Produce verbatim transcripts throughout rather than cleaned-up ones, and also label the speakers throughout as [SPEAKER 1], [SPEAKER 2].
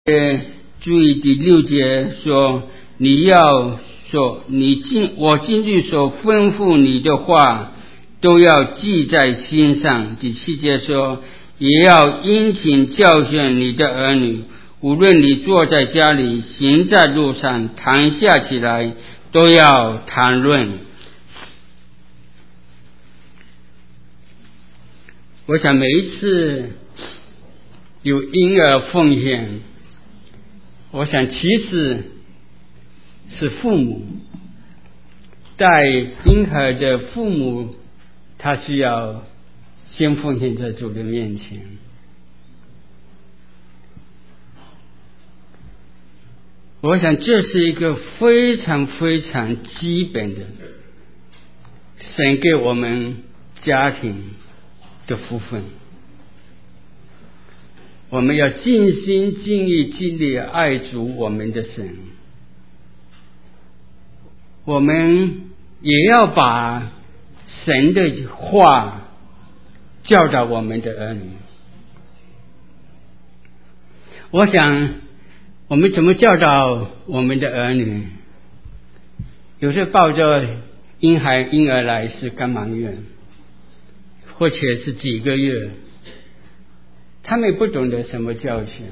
[SPEAKER 1] 注意第六节说，你要说你今我今日所吩咐你的话都要记在心上。第七节说，也要殷勤教训你的儿女，无论你坐在家里，行在路上，躺下起来，都要谈论。我想每一次有婴儿奉献，我想其实是父母带婴儿的父母，他需要先奉献在主的面前。我想这是一个非常非常基本的神给我们家庭的福分。我们要尽心尽力尽力爱主我们的神，我们也要把神的话教导我们的儿女。我想我们怎么教导我们的儿女？有时抱着婴孩婴儿来是干忙月，或者是几个月，他们不懂得什么教训。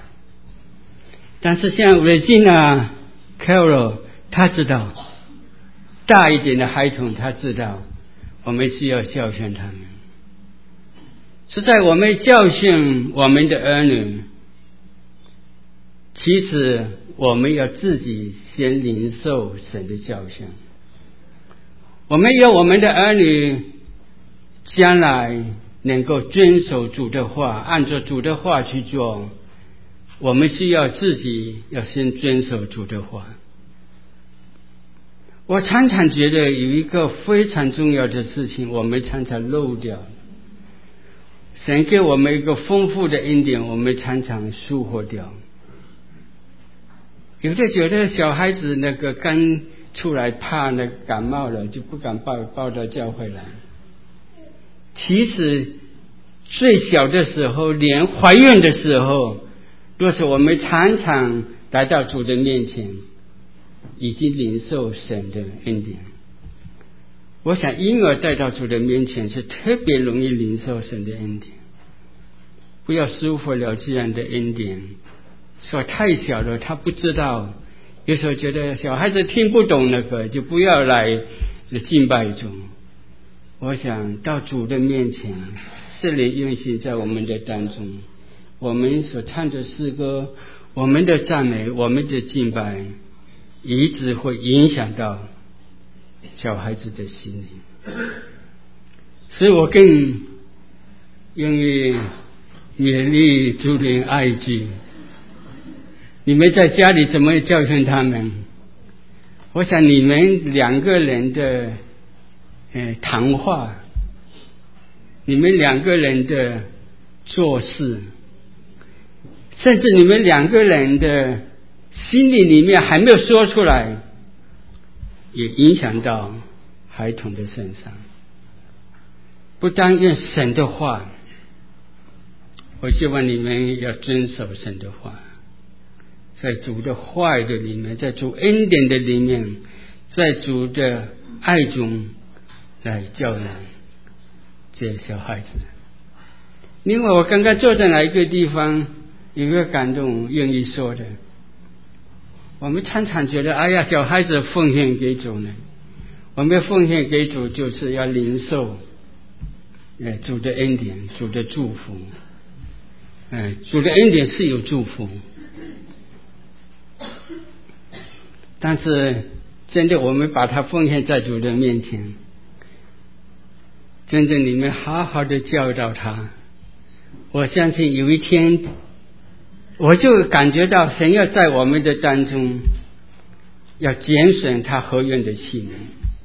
[SPEAKER 1] 但是像 Regina、Carol 他知道，大一点的孩童他知道我们需要教训他们。是在我们教训我们的儿女，其实我们要自己先领受神的教训。我们要我们的儿女将来能够遵守主的话，按照主的话去做，我们需要自己要先遵守主的话。我常常觉得有一个非常重要的事情我们常常漏掉，神给我们一个丰富的恩典，我们常常疏忽掉。有的觉得小孩子那个刚出来怕那感冒了，就不敢抱抱到教会来。其实最小的时候，连怀孕的时候，若是我们常常来到主的面前，已经领受神的恩典。我想婴儿带到主的面前是特别容易领受神的恩典。不要疏忽了这样的恩典，说太小了他不知道，有时候觉得小孩子听不懂那个，就不要来敬拜主。我想到主的面前，圣灵运行在我们的当中，我们所唱的诗歌，我们的赞美，我们的敬拜，一直会影响到小孩子的心灵。所以我更愿意勉励主人爱子。你们在家里怎么教训他们？我想你们两个人的呃谈话，你们两个人的做事，甚至你们两个人的心里里面还没有说出来，也影响到孩童的身上。不单用神的话，我希望你们要遵守神的话，在主的话语的里面，在主恩典的里面，在主的爱中来教养这些小孩子。另外我刚刚坐在哪一个地方有一个感动愿意说的，我们常常觉得哎呀，小孩子奉献给主呢，我们奉献给主就是要领受呃主的恩典，主的祝福。呃主的恩典是有祝福，但是真的我们把它奉献在主的面前，真正你们好好的教导他，我相信有一天我就感觉到神要在我们的当中要拣选他合用的器皿。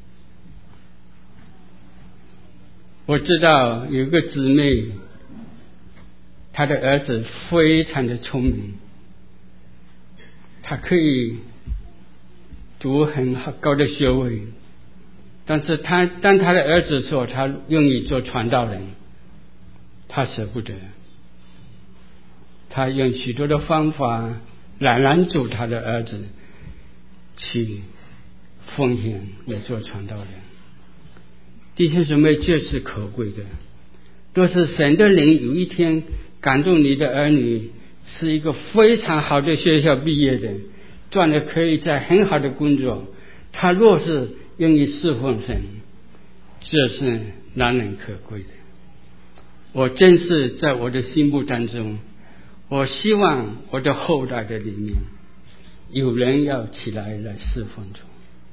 [SPEAKER 1] 我知道有一个姊妹，她的儿子非常的聪明，他可以读很高的学位，但是他当他的儿子说他愿意做传道人，他舍不得。 他用许多的方法来拦阻他的儿子去奉献来做传道人。弟兄姊妹，这是可贵的。若是神的灵有一天感动你的儿女是一个非常好的学校毕业的，赚的可以在很好的工作，他若是愿意侍奉神，这是难能可贵的。我真是在我的心目当中，我希望我的后代的里面有人要起来来侍奉主，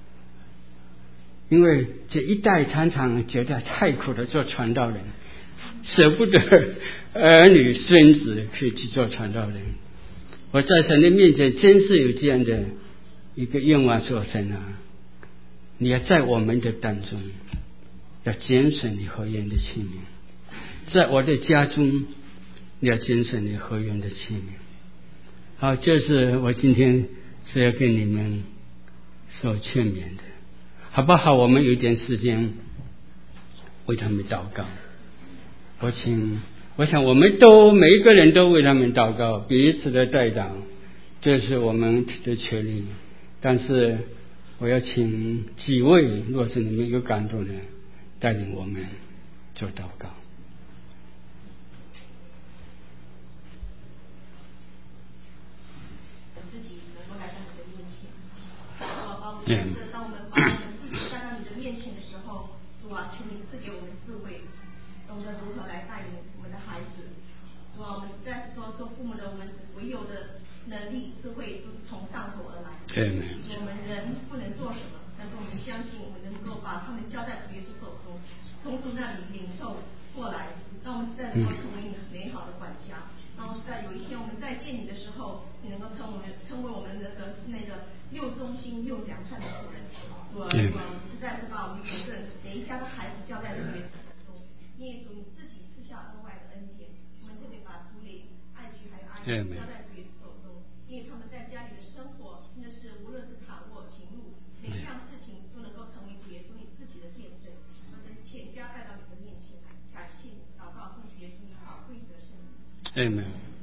[SPEAKER 1] 因为这一代常常觉得太苦了，做传道人舍不得儿女孙子可以去做传道人。我在神的面前真是有这样的一个愿望，说神啊，你要在我们的当中要拣选你合用的器皿，在我的家中你要拣选你合用的器皿。好，这是我今天是要跟你们所劝勉的，好不好？我们有一点时间为他们祷告。我请我想我们都每一个人都为他们祷告，彼此的代祷，这是我们的权利。但是我要请几位，若是你们有感动的，带领我们做祷告。
[SPEAKER 2] 自己能够来到你的面前，主啊，当我们把我们自己带到你的面前的时候，主啊，求你赐给我们智慧，懂得如何来带领我们的孩子。主啊，我们实在是说，做父母的我们唯有的能力、智慧都是从上头而来。我们人不能做什么，但是我们相信我们能够把他们交在主耶稣手中，从主那里领受过来，让我们实在能够成为你美好的管家。然后在有一天我们再见你的时候，你能够称我们称为我们那个是那个又忠心又良善的仆人。主啊，主啊，实在是把我们每个人每一家的孩子交在主耶稣手中。你也主你自己赐下额外的恩典，我们特别把主领、爱曲还有阿姨交在主耶稣手中。因为他们在家里的生活，真的是无论是躺卧行路，每一样事情都能够成为主耶稣你自己的见证。我们全家带到你的面前，感谢祷告奉主耶稣你宝贵的圣名。
[SPEAKER 1] Amen。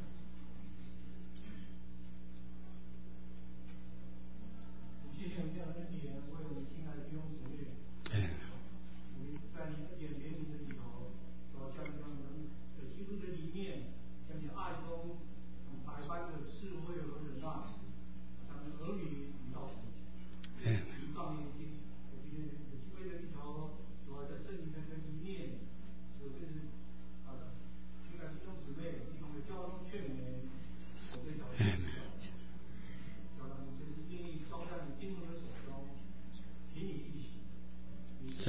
[SPEAKER 3] 谢谢这样的恩典，为我们亲爱的弟兄姊妹，我们在你恩典怜悯的里头，所将将我们的基督的理念，将你爱中百般的智慧和忍耐，咱们儿女引导我们。上面经，我今天有机会在里头，主要在圣灵的理念，有这是啊，亲爱的弟兄姊妹，一同的交通劝勉，我这条路。是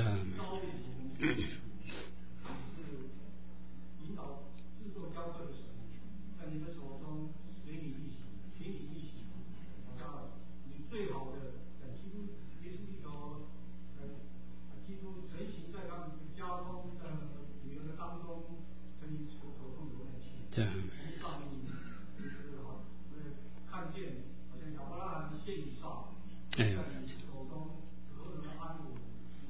[SPEAKER 3] 引导制作教课的神，在你的手中随你一起，凭你一起，那你最好的在基督耶稣里头，呃，基督成型在他们的家中的女儿的当中，跟你所口中有点气。这样。上面就是好，我们看见好像亚伯拉罕献以撒，在你手中何等的安稳。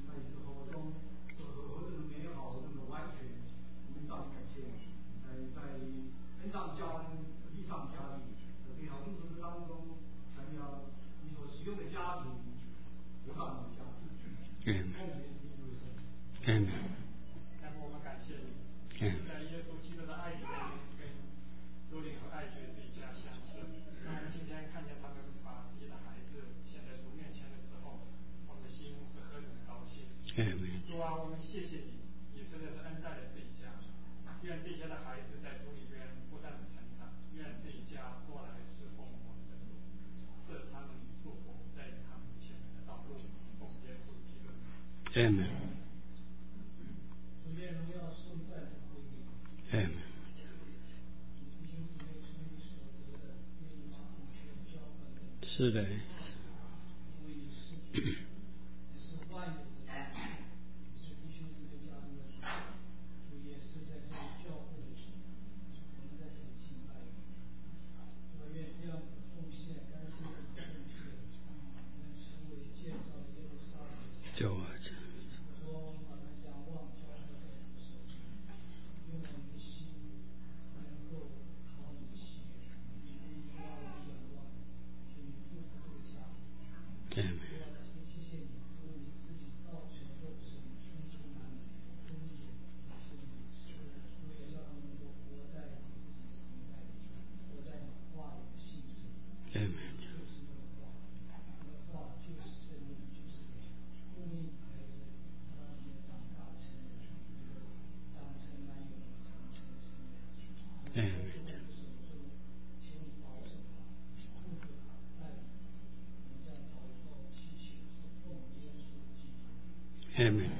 [SPEAKER 3] 恩上加恩，利上加利，美好路途当中，才要你所使用的家庭得到你的家庭。嗯。然后我们感谢你，在耶稣基督的爱里面，跟多林和爱觉这一家相识。让我们今天看见他们把自己的孩子献在主面前的时候，我们的心是何等的高兴。主啊，我们谢谢你，你实在是恩待了这一家。愿这些的孩子在主里边不断的成长，愿这一家多来侍奉我们的主，设他们祝福在他们前面的道路，奉耶稣基督。Amen。主愿荣耀颂赞归你。Amen。是的。就啊，
[SPEAKER 1] Amen。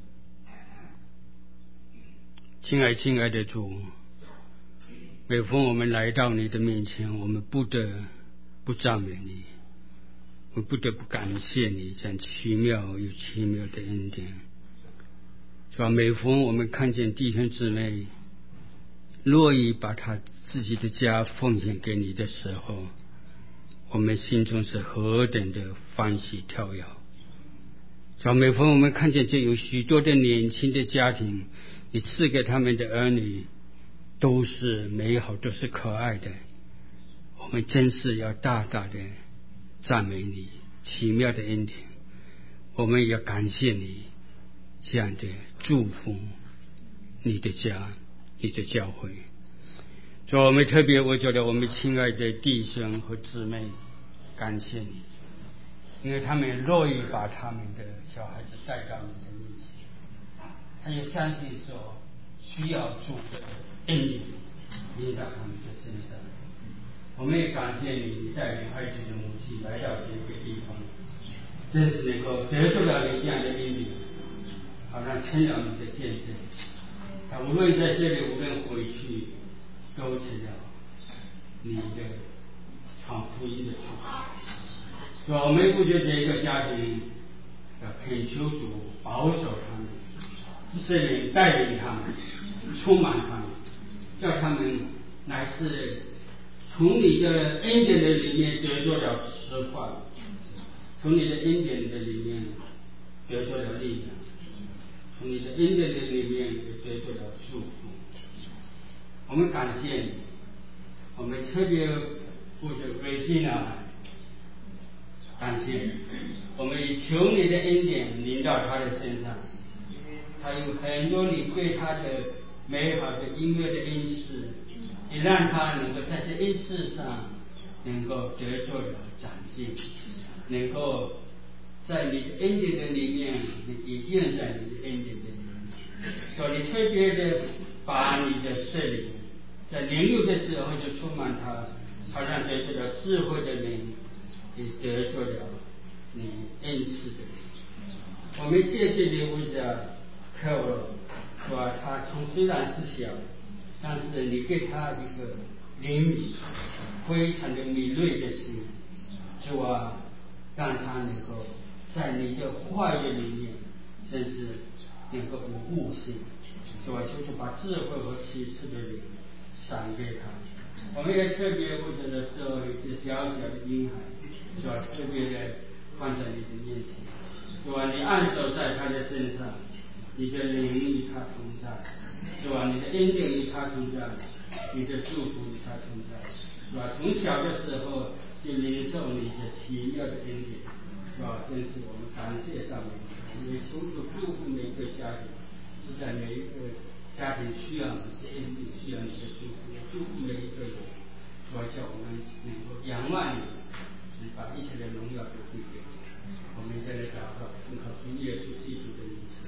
[SPEAKER 1] 亲爱亲爱的主，每逢我们来到你的面前，我们不得不赞美你，我们不得不感谢你这样奇妙又奇妙的恩典。主啊，每逢我们看见弟兄姊妹乐意把他自己的家奉献给你的时候，我们心中是何等的欢喜跳跃。主啊，每逢我们看见这有许多的年轻的家庭，你赐给他们的儿女都是美好，都是可爱的，我们真是要大大的赞美你奇妙的恩典，我们也要感谢你这样的祝福你的家，你的教会。主啊，我们特别为着了我们亲爱的弟兄和姊妹感谢你，因为他们乐意把他们的小孩子带到你的面前，他也相信说需要主的恩典临到他们的身上。我们也感谢你，你带领孩子的母亲来到这个地方，真是能够得受到你这样的恩典，好让成了你的见证。他无论在这里，无论回去，都成了你的传福音的出口。所以我们不觉得一个家庭要恳求主保守他们，圣灵带领他们，充满他们，叫他们乃是从你的恩典的里面得着了实话，从你的恩典的里面得着了力量，从你的恩典的里面得着了祝福。我们感谢你，我们特别为着瑞基呢感谢，我们求你的恩典临到他的身上，他有很多你对他的美好的音乐的恩赐，也让他能够在这恩赐上能够得着了长进，能够在你的恩典的里面也验在你的恩典的里面。所以你特别的把你的圣灵在年幼的时候就充满他，好让得着了智慧的灵，也得着了你恩赐的灵。我们谢谢你为着科罗，说他从虽然是小，但是你给他一个灵敏非常的敏锐的心，主啊，让他能够在你的话语里面真是能够有悟性，主啊，就是把智慧和启示的灵赏给他。我们也特别为着的这一只小小的婴孩，主啊，特别的放在你的面前，主啊，你按手在他的身上，你的灵与他同在，主啊，你的恩典与他同在，你的祝福与他同在，是吧？从小的时候就领受你的奇妙的恩典，是吧？真是我们感谢上面，我们求主看顾每一个家庭，是在每一个家庭需要你的恩典，需要你的祝福，祝福每一个人，是吧？叫我们能够仰望你，是把一切的荣耀都归给你。我们在这祷告，奉靠主耶稣基督的名字。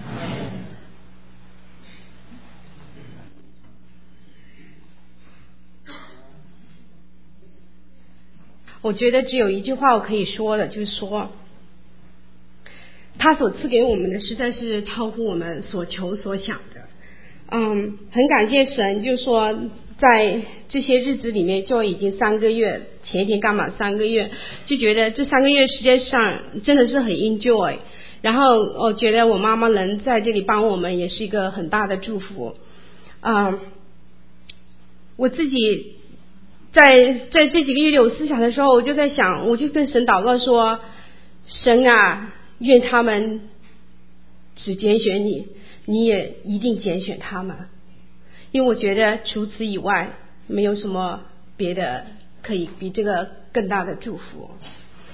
[SPEAKER 4] 我觉得只有一句话我可以说的，就是说他所赐给我们的实在是超乎我们所求所想的。嗯，很感谢神，就是说在这些日子里面就已经三个月，前一天刚满三个月，就觉得这三个月时间上真的是很 enjoy。然后我觉得我妈妈能在这里帮我们也是一个很大的祝福。嗯，我自己在在这几个月里我思想的时候，我就在想，我就跟神祷告说，神啊，愿他们只拣选你，你也一定拣选他们，因为我觉得除此以外没有什么别的可以比这个更大的祝福。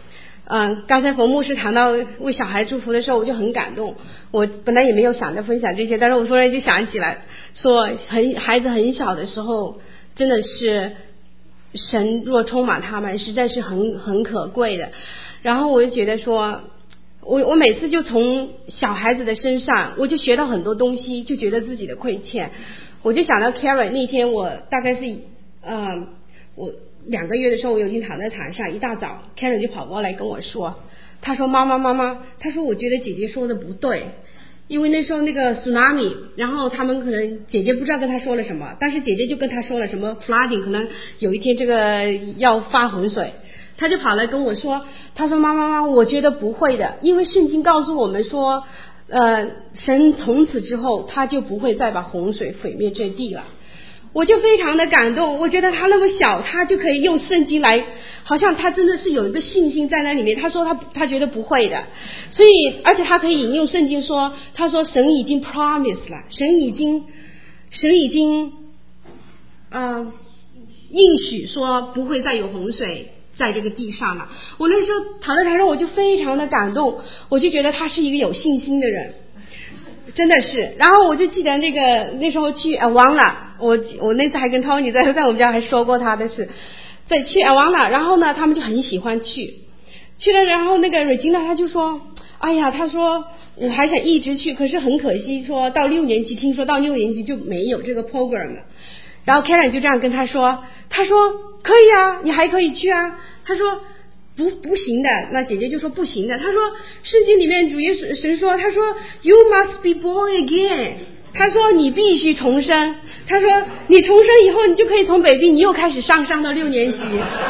[SPEAKER 4] 嗯，刚才冯牧师谈到为小孩祝福的时候，我就很感动。我本来也没有想着分享这些，但是我突然就想起来，说很孩子很小的时候，真的是神若充满他们，实在是很很可贵的。然后我就觉得说，我我每次就从小孩子的身上，我就学到很多东西，就觉得自己的亏欠。我就想到 Karen 那天，我大概是嗯，我两个月的时候，我有经躺在床上，一大早 Karen 就跑过来跟我说，他说妈妈妈妈，他说我觉得姐姐说的不对，因为那时候那个 tsunami， 然后他们可能姐姐不知道跟他说了什么，但是姐姐就跟他说了什么 flooding， 可能有一天这个要发洪水，他就跑来跟我说，他说妈妈妈，我觉得不会的，因为圣经告诉我们说，呃，神从此之后他就不会再把洪水毁灭这地了。我就非常的感动，我觉得他那么小，他就可以用圣经来，好像他真的是有一个信心在那里面。他说他他觉得不会的，所以而且他可以引用圣经说，他说神已经 promise 了，神已经神已经呃应许说不会再有洪水在这个地上了。我那时候躺在台上，我就非常的感动，我就觉得他是一个有信心的人，真的是。然后我就记得那个那时候去呃忘了。我我那次还跟 Tony 在在我们家还说过他的事，在去阿旺纳，然后呢他们就很喜欢去去了，然后那个 Regina 他就说，哎呀，他说我还想一直去，可是很可惜说到六年级，听说到六年级就没有这个 program 了。然后 Karen 就这样跟他说，他说可以啊，你还可以去啊。他说不不行的，那姐姐就说不行的。他说圣经里面主耶稣神说，他说 You must be born again， 他说你必须重生。他说你重生以后，你就可以从 baby 你又开始上上到六年级。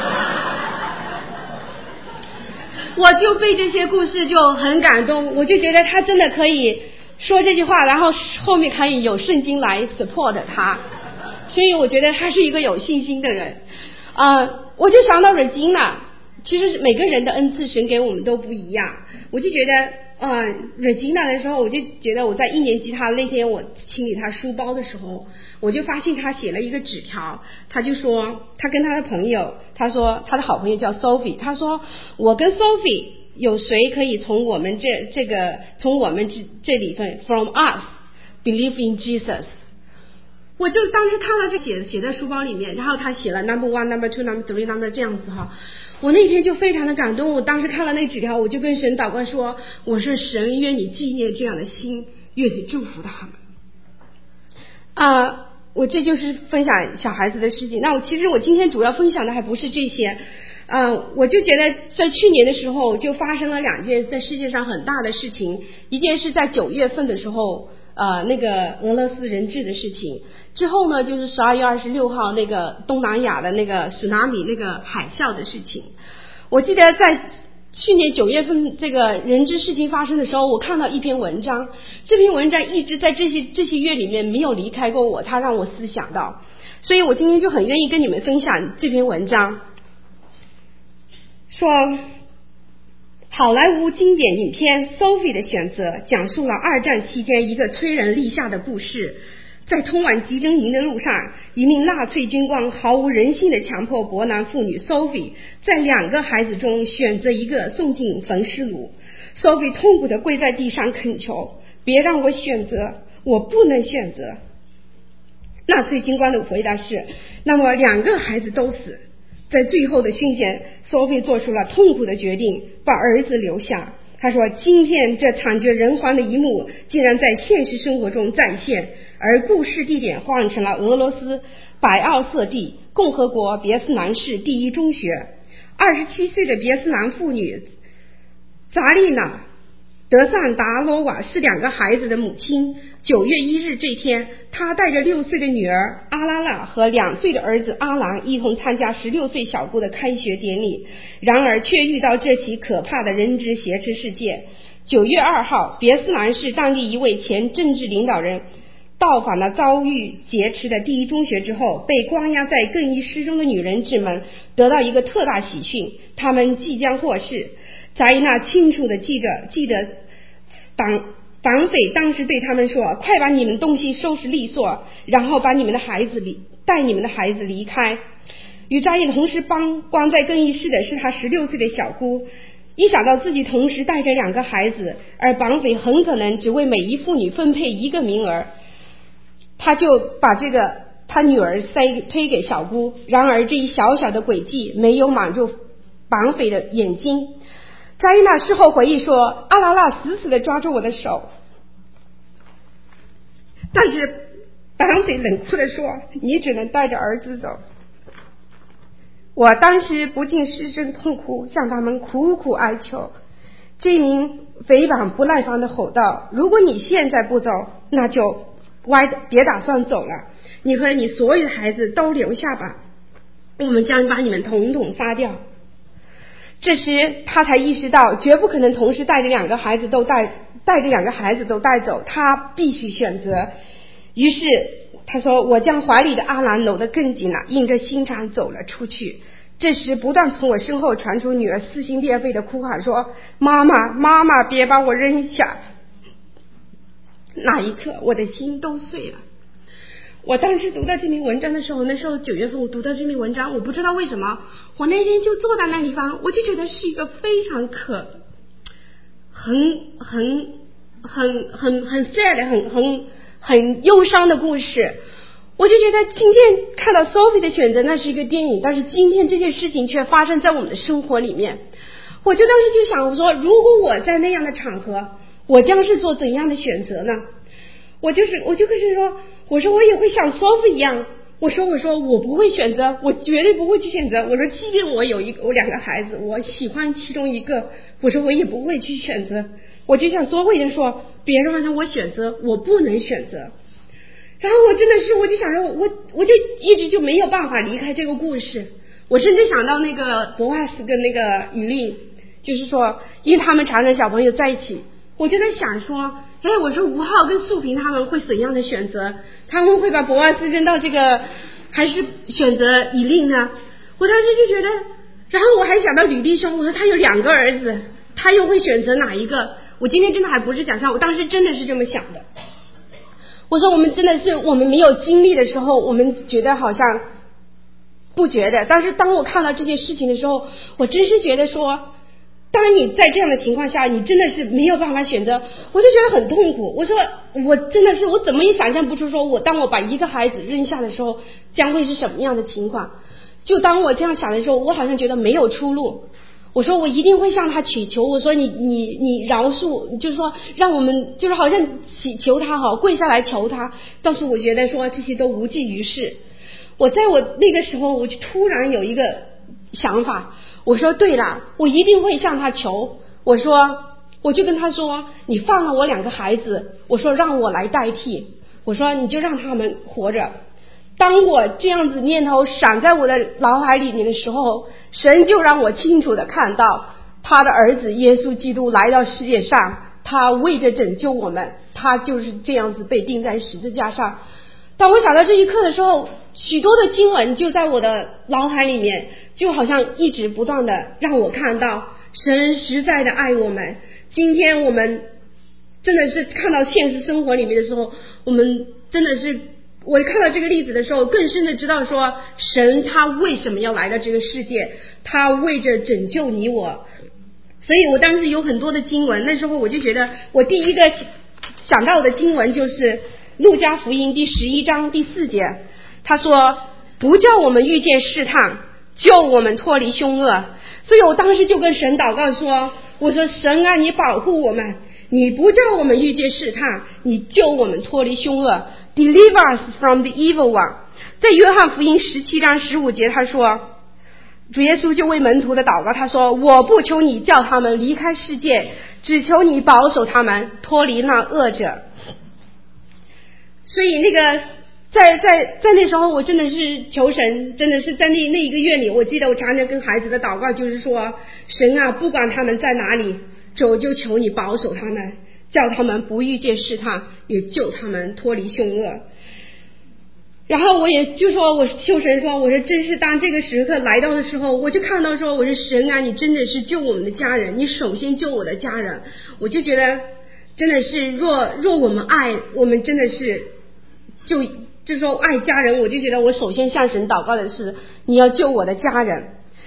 [SPEAKER 4] 我就被这些故事就很感动，我就觉得他真的可以说这句话，然后后面可以有圣经来 support 他，所以我觉得他是一个有信心的人。呃，我就想到 Regina， 其实每个人的恩赐神给我们都不一样，我就觉得呃 Regina 的时候，我就觉得我在一年级他那天我清理他书包的时候，我就发现他写了一个纸条，他就说他跟他的朋友，他说他的好朋友叫 Sophie， 他说我跟 Sophie 有谁可以从我们这这个从我们这这里分 from us believe in Jesus。 我就当时看了这写写在书包里面，然后他写了 number one number two number three number 这样子哈，我那天就非常的感动。我当时看了那纸条，我就跟神祷告说，我说神愿你纪念这样的心，愿你祝福他们啊、呃。我这就是分享小孩子的事情。那我其实我今天主要分享的还不是这些，呃，我就觉得在去年的时候就发生了两件在世界上很大的事情，一件是在九月份的时候，呃，那个俄罗斯人质的事情，之后呢就是十二月二十六号那个东南亚的那个苏纳米那个海啸的事情。我记得在去年九月份这个人质事情发生的时候，我看到一篇文章，这篇文章一直在这些这些月里面没有离开过我，它让我思想到，所以我今天就很愿意跟你们分享这篇文章。说好莱坞经典影片 Sophie 的选择讲述了二战期间一个催人立下的故事。在通往集中营的路上，一名纳粹军官毫无人性地强迫伯南妇女 Sophie 在两个孩子中选择一个送进焚尸炉。 Sophie 痛苦地跪在地上恳求，别让我选择，我不能选择。纳粹军官的回答是，那么两个孩子都死。在最后的瞬间， Sophie 做出了痛苦的决定，把儿子留下。他说，今天这惨绝人寰的一幕竟然在现实生活中再现，而故事地点换成了俄罗斯白奥瑟地共和国别斯南市第一中学。二十七岁的别斯南妇女扎丽娜德桑达罗瓦是两个孩子的母亲。九月一日这天，她带着六岁的女儿阿拉拉和两岁的儿子阿郎一同参加十六岁小姑的开学典礼，然而却遇到这起可怕的人质挟持事件。九月二号，别斯南市当地一位前政治领导人到访了遭遇劫持的第一中学之后，被关押在更衣室中的女人质们得到一个特大喜讯，他们即将获释。扎伊娜清楚地记得记得党党匪当时对他们说，快把你们东西收拾利索，然后把你们的孩子离带你们的孩子离开。与扎伊同时帮关在更衣室的是他十六岁的小姑一想到自己同时带着两个孩子，而绑匪很可能只为每一妇女分配一个名额，他就把这个他女儿塞推给小姑。然而这一小小的诡计没有瞒住绑匪的眼睛。扎伊娜事后回忆说，阿拉拉死死地抓住我的手，但是绑匪冷酷地说，你只能带着儿子走。我当时不禁失声痛哭，向他们苦苦哀求。这名匪绑不耐烦地吼道，如果你现在不走，那就歪别打算走了，你和你所有的孩子都留下吧，我们将把你们统统杀掉。这时他才意识到绝不可能同时带着两个孩子都带带着两个孩子都带走，他必须选择。于是他说，我将怀里的阿兰搂得更紧了，硬着心肠走了出去。这时不断从我身后传出女儿撕心裂肺的哭喊，说，妈妈妈妈别把我扔下。那一刻我的心都碎了。我当时读到这篇文章的时候，那时候九月份我读到这篇文章，我不知道为什么我那天就坐在那地方，我就觉得是一个非常可很很很很很 sad 很很很忧伤的故事。我就觉得今天看到 Sophie 的选择那是一个电影，但是今天这件事情却发生在我们的生活里面。我就当时就想，我说如果我在那样的场合，我将是做怎样的选择呢？我就是我就可是说，我说我也会像 Sophie 一样，我说我说我不会选择，我绝对不会去选择。我说即便我有一个我两个孩子，我喜欢其中一个，我说我也不会去选择。我就像Sophie人说，别人让我选择，我不能选择。然后我真的是，我就想着我我就一直就没有办法离开这个故事。我甚至想到那个博瓦斯跟那个以利，就是说因为他们常常小朋友在一起，我就在想说，哎，我说吴浩跟素萍他们会怎样的选择？他们会把博瓦斯扔到这个，还是选择以利呢？我当时就觉得，然后我还想到吕弟兄，我说他有两个儿子，他又会选择哪一个？我今天真的还不是讲笑，我当时真的是这么想的。我说我们真的是，我们没有经历的时候，我们觉得好像不觉得，但是当我看到这件事情的时候，我真是觉得说，当你在这样的情况下，你真的是没有办法选择，我就觉得很痛苦。我说我真的是，我怎么也想象不出说，我当我把一个孩子扔下的时候，将会是什么样的情况。就当我这样想的时候，我好像觉得没有出路。我说我一定会向他祈求，我说你你你饶恕，就是说让我们就是好像祈求他哈，跪下来求他。但是我觉得说这些都无济于事。我在我那个时候，我就突然有一个想法，我说对了，我一定会向他求。我说我就跟他说，你放了我两个孩子，我说让我来代替，我说你就让他们活着。当我这样子念头闪在我的脑海里面的时候，神就让我清楚的看到他的儿子耶稣基督来到世界上，他为着拯救我们，他就是这样子被钉在十字架上。当我想到这一刻的时候，许多的经文就在我的脑海里面，就好像一直不断的让我看到神实在的爱我们。今天我们真的是看到现实生活里面的时候，我们真的是，我看到这个例子的时候，更深的知道说，神他为什么要来到这个世界，他为着拯救你我。所以我当时有很多的经文，那时候我就觉得，我第一个想到的经文就是路加福音第十一章第四节，他说不叫我们遇见试探，救我们脱离凶恶。所以我当时就跟神祷告说，我说神啊，你保护我们，你不叫我们遇见试探，你救我们脱离凶恶， Deliver us from the evil one。 在约翰福音十七章十五节他说，主耶稣就为门徒的祷告，他说我不求你叫他们离开世界，只求你保守他们脱离那恶者。所以那个在在在那时候，我真的是求神，真的是在那那一个月里，我记得我常常跟孩子的祷告就是说，神啊，不管他们在哪里，主就求你保守他们，叫他们不遇见试探，也救他们脱离凶恶。然后我也就说，我求神说，我说真是当这个时刻来到的时候，我就看到说，我说神啊，你真的是救我们的家人，你首先救我的家人。我就觉得真的是，若若我们爱，我们真的是就就说爱家人，我就觉得我首先向神祷告的是，你要救我的家人。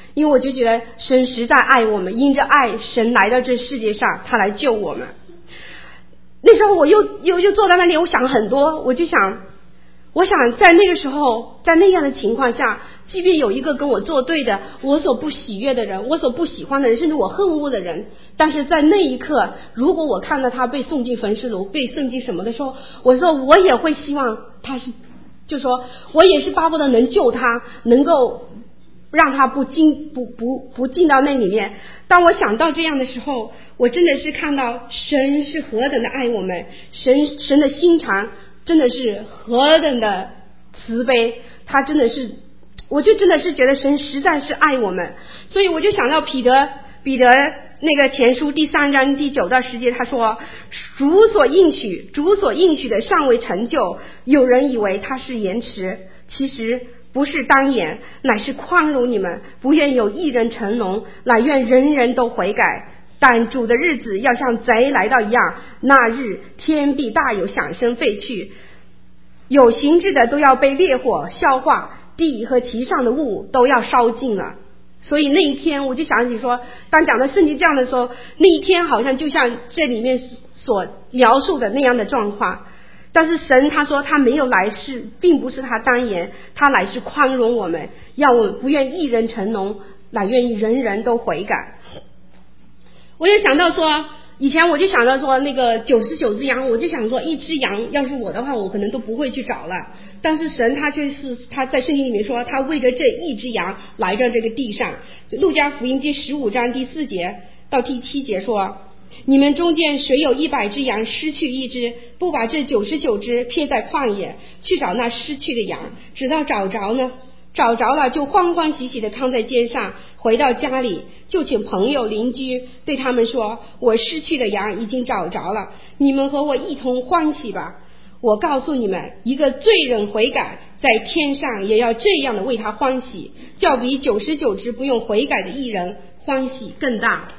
[SPEAKER 4] 因为我就觉得神实在爱我们，因着爱，神来到这世界上，他来救我们。那时候我又又又坐在那里，我想很多，我就想，我想在那个时候，在那样的情况下，即便有一个跟我作对的，我所不喜悦的人，我所不喜欢的人，甚至我恨恶的人，但是在那一刻，如果我看到他被送进焚尸炉，被送进什么的时候，我说我也会希望他是，就说我也是巴不得能救他，能够让他不进不不不进到那里面。当我想到这样的时候，我真的是看到神是何等的爱我们，神神的心肠真的是何等的慈悲，他真的是，我就真的是觉得神实在是爱我们。所以我就想到彼得彼得那个前书第三章第九到十节，他说主所应许主所应许的尚未成就，有人以为他是延迟，其实不是当延，乃是宽容你们，不愿有一人成龙，乃愿人人都悔改。但主的日子要像贼来到一样，那日天必大有响声废去，有形质的都要被烈火消化，地和其上的物都要烧尽了。所以那一天我就想起说，当讲到圣经这样的时候，那一天好像就像这里面所描述的那样的状况。但是神他说他没有来是并不是他当言，他来是宽容我们，要我们不愿一人成龙，乃愿意人人都悔改。我就想到说，以前我就想到说那个九十九只羊，我就想说一只羊要是我的话，我可能都不会去找了。但是神他却是他在圣经里面说，他为着这一只羊来到这个地上。路加福音第十五章第四节到第七节说，你们中间谁有一百只羊失去一只，不把这九十九只撇在旷野，去找那失去的羊，直到找着呢？找着了就欢欢喜喜的扛在肩上，回到家里就请朋友邻居对他们说，我失去的羊已经找着了，你们和我一同欢喜吧。我告诉你们，一个罪人悔改，在天上也要这样的为他欢喜，较比九十九只不用悔改的义人欢喜更大。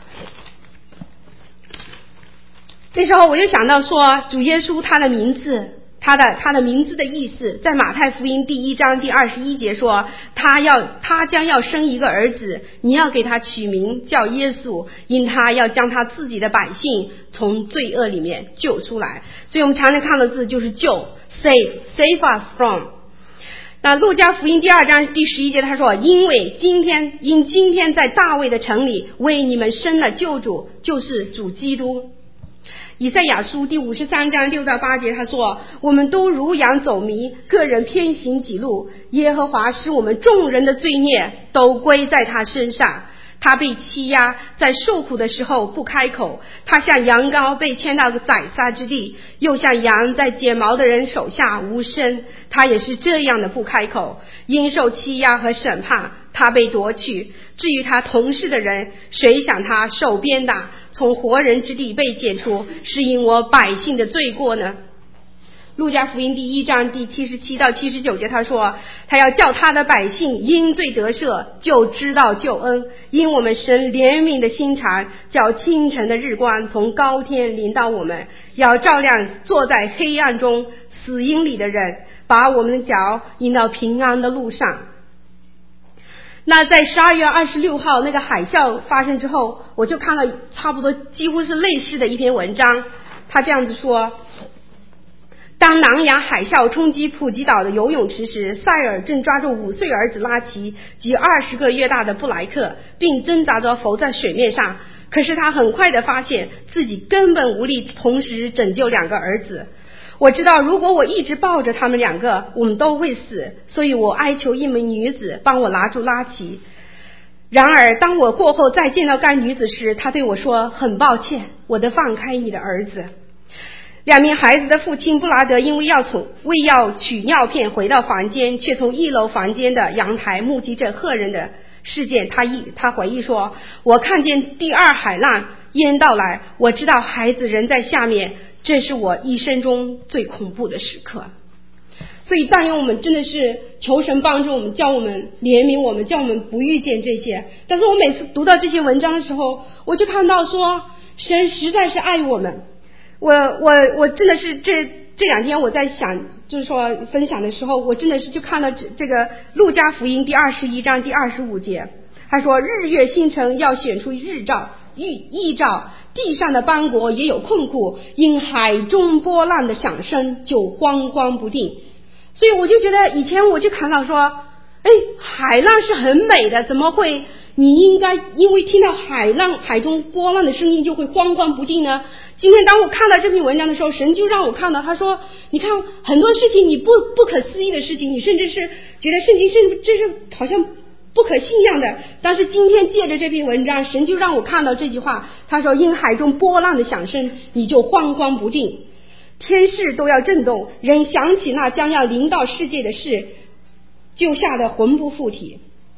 [SPEAKER 4] 那时候我就想到说，主耶稣他的名字他的他的名字的意思，在马太福音第一章第二十一节说，他要他将要生一个儿子，你要给他取名叫耶稣，因他要将他自己的百姓从罪恶里面救出来。所以我们常常看的字就是救 save save us from。 那路加福音第二章第十一节他说，因为今天因今天在大卫的城里为你们生了救主，就是主基督。以赛亚书第五十三章六到八节他说，我们都如羊走迷，个人偏行己路，耶和华使我们众人的罪孽都归在他身上。他被欺压，在受苦的时候不开口，他像羊羔被牵到宰杀之地，又像羊在剪毛的人手下无声，他也是这样的不开口，因受欺压和审判，他被夺去。至于他同事的人，谁想他受鞭打，从活人之地被剪除，是因我百姓的罪过呢？路加福音第一章第七十七到七十九节他说，他要叫他的百姓因罪得赦，就知道救恩，因我们神怜悯的心肠，叫清晨的日光从高天临到我们，要照亮坐在黑暗中死荫里的人，把我们的脚引到平安的路上。那在十二月二十六号那个海啸发生之后，我就看了差不多几乎是类似的一篇文章，他这样子说，当南洋海啸冲击普吉岛的游泳池时，塞尔正抓住五岁儿子拉奇及二十个月大的布莱克，并挣扎着浮在水面上。可是他很快地发现自己根本无力同时拯救两个儿子。我知道如果我一直抱着他们两个，我们都会死，所以我哀求一名女子帮我拿住拉奇。然而当我过后再见到该女子时，她对我说，很抱歉，我得放开你的儿子。两名孩子的父亲布拉德因为要从为要取尿片回到房间，却从一楼房间的阳台目击这赫人的事件。他一他回忆说，我看见第二海浪淹到来，我知道孩子人在下面，这是我一生中最恐怖的时刻。所以但愿我们真的是求神帮助我们，叫我们怜悯我们，叫我们不遇见这些。但是我每次读到这些文章的时候，我就看到说，神实在是爱我们。我我我真的是这这两天我在想，就是说分享的时候，我真的是就看了这这个路加福音第二十一章第二十五节， 他说日月星辰要显出日照异兆，地上的邦国也有困苦，因海中波浪的响声就慌慌不定。所以我就觉得以前我就看到说，哎，海浪是很美的，怎么会你应该因为听到海浪海中波浪的声音就会慌慌不定呢？今天当我看到这篇文章的时候，神就让我看到，他说你看很多事情你不不可思议的事情，你甚至是觉得圣经是这是好像不可信仰的，但是今天借着这篇文章，神就让我看到这句话，他说因海中波浪的响声你就慌慌不定，天势都要震动，人想起那将要临到世界的事就吓得魂不附体。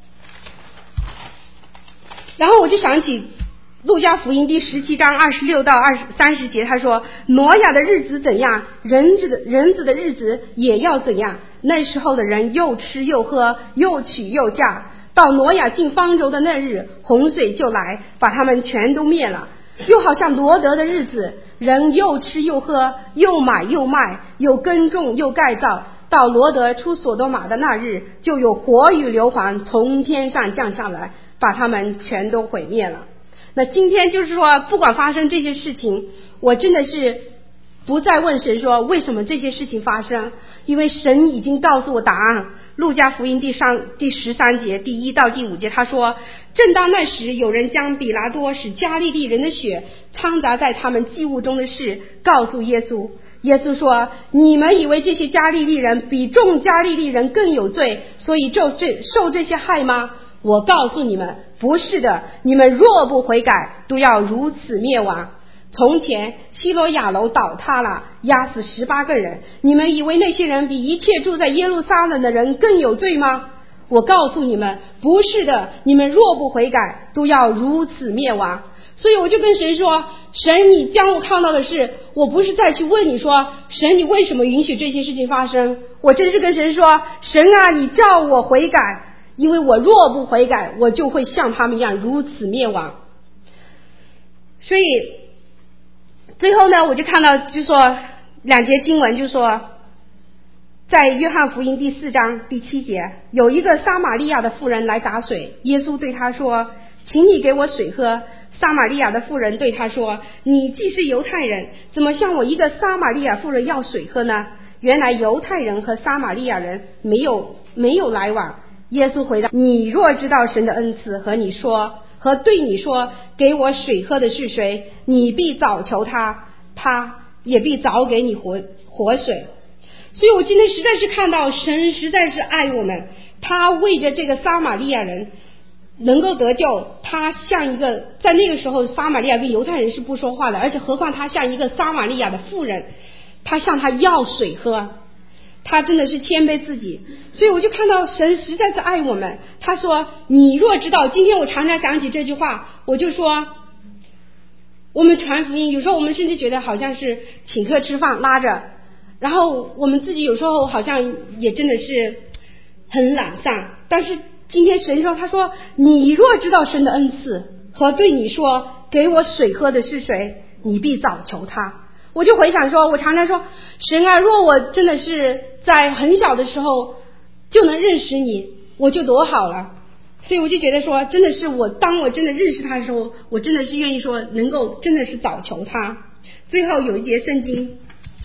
[SPEAKER 4] 然后我就想起路加福音第十七章二十六到二十三十节，他说挪亚的日子怎样，人子的人子的日子也要怎样。那时候的人又吃又喝，又娶又嫁，到挪亚进方舟的那日，洪水就来，把他们全都灭了。又好像罗得的日子，人又吃又喝，又买又卖，又耕种又盖造，到罗得出所多玛的那日，就有火与硫磺从天上降下来，把他们全都毁灭了。那今天就是说，不管发生这些事情，我真的是不再问神说为什么这些事情发生，因为神已经告诉我答案。路加福音第三第十三节第一到第五节，他说正当那时，有人将比拉多使加利利人的血掺杂在他们祭物中的事告诉耶稣。耶稣说你们以为这些加利利人比众加利利人更有罪，所以就这受这些害吗？我告诉你们不是的，你们若不悔改，都要如此灭亡。从前希罗亚楼倒塌了，压死十八个人，你们以为那些人比一切住在耶路撒冷的人更有罪吗？我告诉你们不是的，你们若不悔改，都要如此灭亡。所以我就跟神说，神你将我看到的事，我不是再去问你说神你为什么允许这些事情发生，我真是跟神说神啊，你叫我悔改，因为我若不悔改，我就会像他们一样如此灭亡。所以最后呢，我就看到就说两节经文，就说在约翰福音第四章第七节，有一个撒玛利亚的妇人来打水，耶稣对他说请你给我水喝。撒玛利亚的妇人对他说你既是犹太人，怎么向我一个撒玛利亚妇人要水喝呢？原来犹太人和撒玛利亚人没有没有来往。耶稣回答你若知道神的恩赐和你说和对你说给我水喝的是谁，你必早求他，他也必早给你活活水。所以我今天实在是看到神实在是爱我们，他为着这个撒玛利亚人能够得救，他像一个在那个时候撒玛利亚跟犹太人是不说话的，而且何况他像一个撒玛利亚的妇人，他向他要水喝，他真的是谦卑自己。所以我就看到神实在是爱我们，他说你若知道，今天我常常想起这句话，我就说我们传福音，有时候我们甚至觉得好像是请客吃饭拉着，然后我们自己有时候好像也真的是很懒散，但是今天神说，他说你若知道神的恩赐和对你说给我水喝的是谁，你必早求他。我就回想说，我常常说神啊，若我真的是在很小的时候就能认识你，我就多好了。所以我就觉得说，真的是我当我真的认识他的时候，我真的是愿意说能够真的是早求他。最后有一节圣经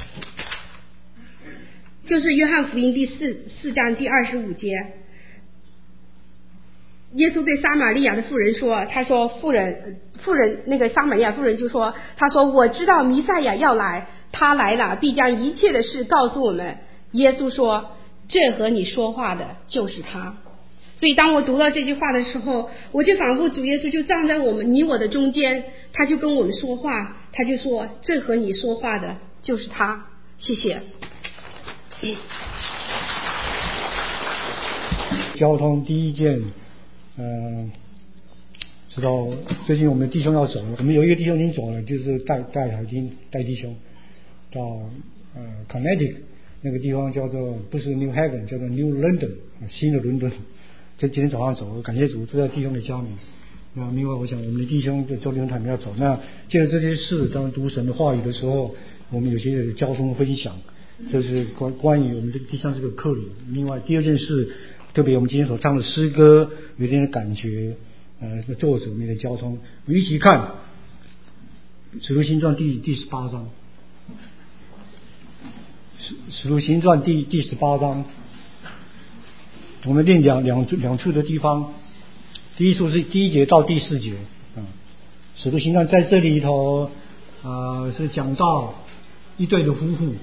[SPEAKER 4] 就是约翰福音第四四章第二十五节，耶稣对撒玛利亚的妇人说，他说妇人妇人那个撒玛利亚妇人就说，他说我知道弥赛亚要来，他来了必将一切的事告诉我们。耶稣说这和你说话的就是他。所以当我读到这句话的时候，我就仿佛主耶稣就站在我们你我的中间，他就跟我们说话，他就说这和你说话的就是他。谢谢。
[SPEAKER 3] 交通第一件嗯、呃，知道最近我们弟兄要走了，我们有一个弟兄已经走了，就是带带海金带弟兄到呃 Connecticut 那个地方，叫做不是 New Haven， 叫做 New London， 新的伦敦。这今天早上走，感谢主，就在弟兄的家里。那另外我想我们的弟兄在周六他们要走，那借着这些事，当读神的话语的时候，我们有些交通分享，这是关关于我们这个第三这个课里。另外第二件事，特别我们今天所唱的诗歌有点感觉， 呃作者们的交通。我们一起看《使徒行传》第第十八章，《使徒行传》第第十八章，我们练两两两处的地方。第一处是第一节到第四节，嗯，《使徒行传》在这里头啊、呃、是讲到一对的夫妇，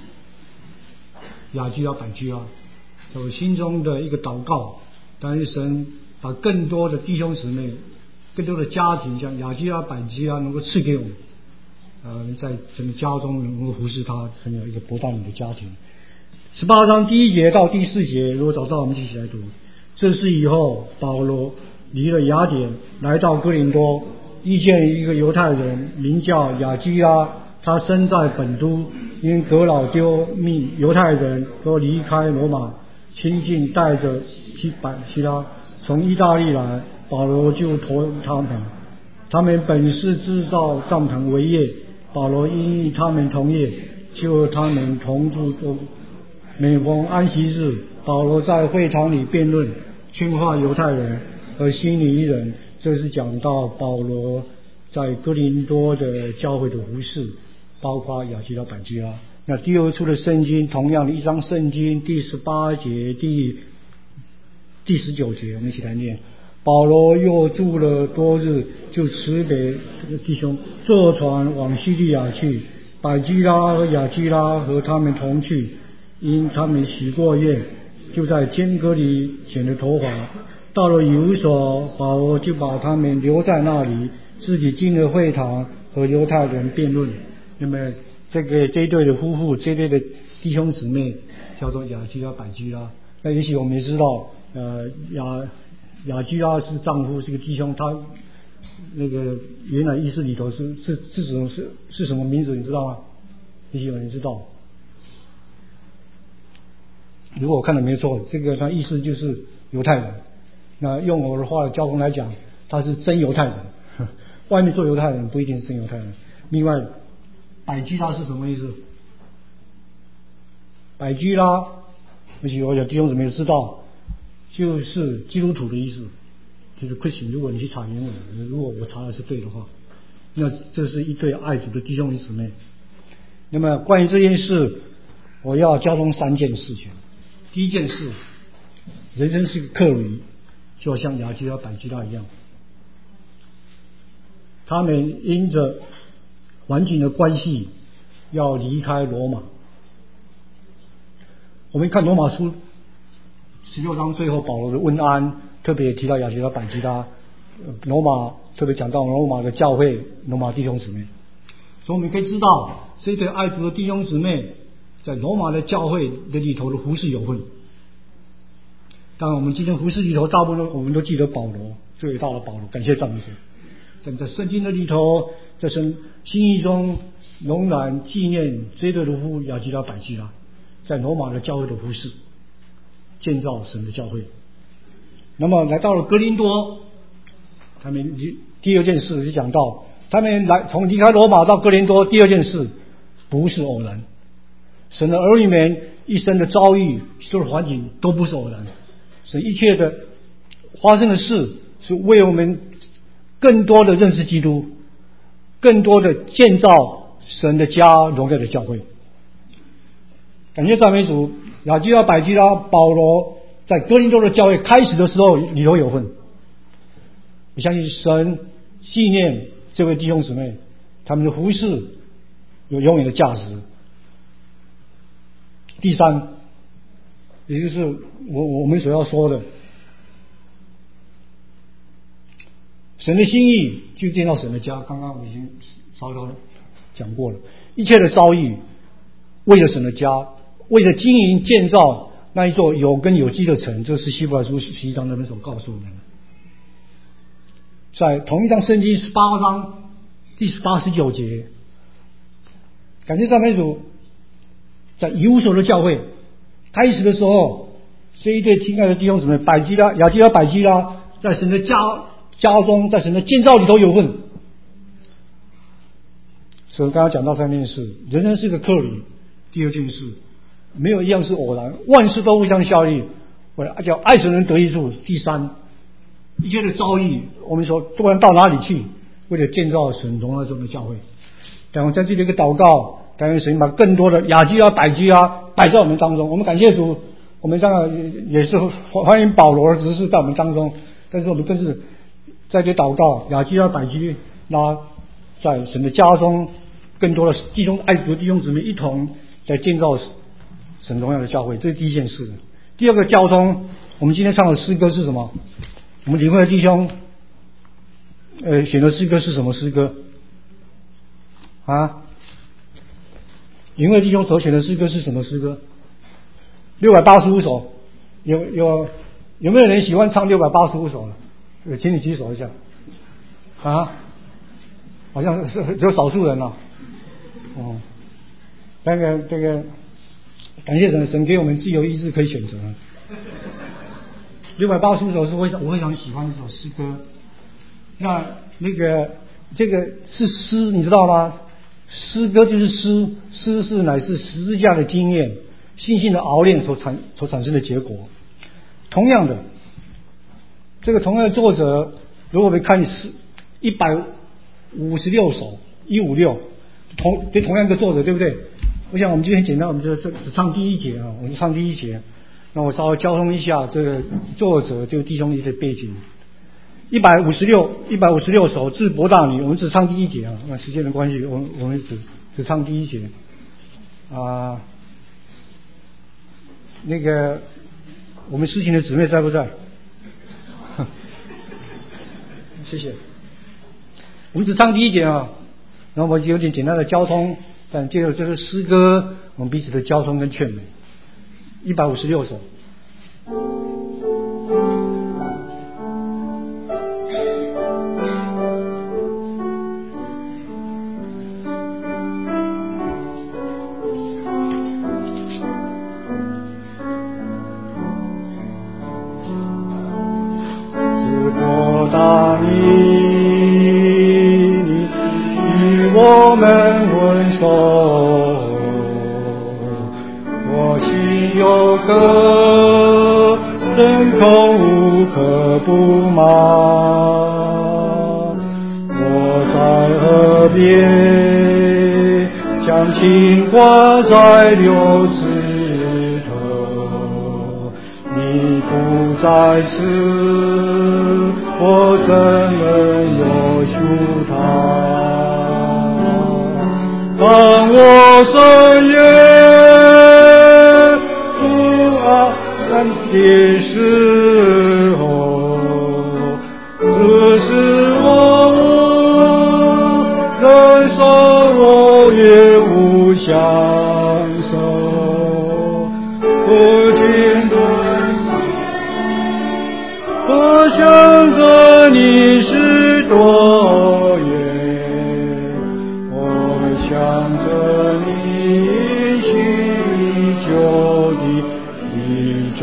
[SPEAKER 3] 雅基拉、百基拉，我心中的一个祷告，但是神把更多的弟兄姊妹、更多的家庭，像雅基拉、百基拉，能够赐给我们，呃，在整个家中能够服侍他，成为一个博大的家庭。十八章第一节到第四节，如果找到我们一起来读。这是以后保罗离了雅典，来到哥林多，遇见一个犹太人，名叫雅基拉，他生在本都，因革老丢命犹太人都离开罗马，亲近带着基百基拉从意大利来，保罗就托他们，他们本是制造帐篷为业，保罗因他们同业，就他们同住中。每逢安息日，保罗在会堂里辩论，劝化犹太人和希利尼人。这是讲到保罗在哥林多的教会的服事，包括雅基拉、百基拉。那第二处的圣经，同样的一章圣经第十八节第第十九节，我们一起来念。保罗又住了多日，就辞别弟兄，坐船往叙利亚去。百基拉和雅基拉和他们同去，因他们洗过宴，就在间隔里剪了头发。到了以弗所，保罗就把他们留在那里，自己进了会堂和犹太人辩论。那么这个这一对的夫妇，这一对的弟兄姊妹叫做雅基拉、百基拉。那也许我们也知道，呃，雅雅基拉是丈夫，是个弟兄，他那个原来意思里头是是是什么是是什么名字，你知道吗？也许有人知道。如果我看的没错，这个他意思就是犹太人。那用我的话的交通来讲，他是真犹太人。外面做犹太人不一定是真犹太人。另外，百基拉是什么意思？百基拉，而且我有弟兄姊妹知道，就是基督徒的意思，就是 Christian。如果你去查原文，如果我查的是对的话，那这是一对爱主的弟兄姊妹。那么关于这件事，我要交通三件事情。第一件事，人生是个客旅，就好像雅基拉、百基拉一样，他们因着环境的关系要离开罗马。我们看罗马书十六章最后保罗的问安，特别提到雅基拉、百基拉，罗马特别讲到罗马的教会、罗马弟兄姊妹。所以我们可以知道，这对爱主的弟兄姊妹在罗马的教会的里头的服事有份。当然我们今天服事里头大部分我们都记得保罗，最伟大的保罗，感谢赞美主。但在圣经的里头，在圣心意中仍然纪念这对的夫雅基拉、百基拉在罗马的教会的服事，建造神的教会。那么来到了哥林多，他们第二件事就讲到他们来从离开罗马到哥林多，第二件事不是偶然。神的儿女们一生的遭遇、所有的环境都不是偶然，神一切的发生的事是为我们更多的认识基督，更多的建造神的家、荣耀的教会。感谢赞美主，雅基拉、百基拉、保罗在哥林多的教会开始的时候里头有份。我相信神纪念这位弟兄姊妹，他们的服事有永远的价值。第三，也就是我我们所要说的，神的心意就建造神的家。刚刚我已经稍稍讲过了，一切的遭遇为了神的家，为了经营建造那一座有根有基的城，这是希伯来书十一章那边所告诉我们的。在同一章圣经十八章第十八十九节，感谢赞美主，在以弗所的教会开始的时候，这一对亲爱的弟兄姊妹，百基拉、雅基拉、百基拉，在神的家家中，在神的建造里头有份。所以刚刚讲到三件事，人生是个客旅。第二件事，没有一样是偶然，万事都互相效力，为了叫爱神人得益处。第三， 一切的遭遇，我们说不管到哪里去，为了建造神荣耀中的教会。但我在这里一个祷告，感谢神把更多的亚基拉、百基拉摆在我们当中。我们感谢主，我们这样也是欢迎保罗的执事在我们当中，但是我们更是在这祷告，亚基拉、百基拉在神的家中，更多的弟兄爱主的弟兄姊妹一同在建造神荣耀的教会，这是第一件事。第二个交通，我们今天唱的诗歌是什么？我们领会的弟兄，呃，选的诗歌是什么诗歌？啊？领会的弟兄所选的诗歌是什么诗歌？六百八十五首，有有有没有人喜欢唱六百八十五首呢？请你举手一下。啊？好像是只有少数人了。哦，那个这个，感谢神，神给我们自由意志可以选择。六百八十五首是我我非常喜欢的一首诗歌。那那个这个是诗，你知道吗？诗歌就是诗，诗是乃是十字架的经验、信心的熬炼所产所产生的结果。同样的，这个同样的作者，如果我们看诗一百五十六首，一五六，同对同样一个作者，对不对？我想我们今天很简单，我们就只唱第一节啊，我们唱第一节。那我稍微交通一下这个作者这个弟兄一些背景。一百五十六一百五十六首至伯大尼，我们只唱第一节啊，那时间的关系，我们我们只只唱第一节啊。那个我们事情的姊妹在不在？谢谢。我们只唱第一节啊，然后我有点简单的交通，但借着这个诗歌，我们彼此的交通跟劝勉。一百五十六首。挂在柳枝头，你不在此，我怎能有羞他？当我深夜不安的时候，只是我无人受，我也无享受，不停的我想着你是多远，我想着你许久的一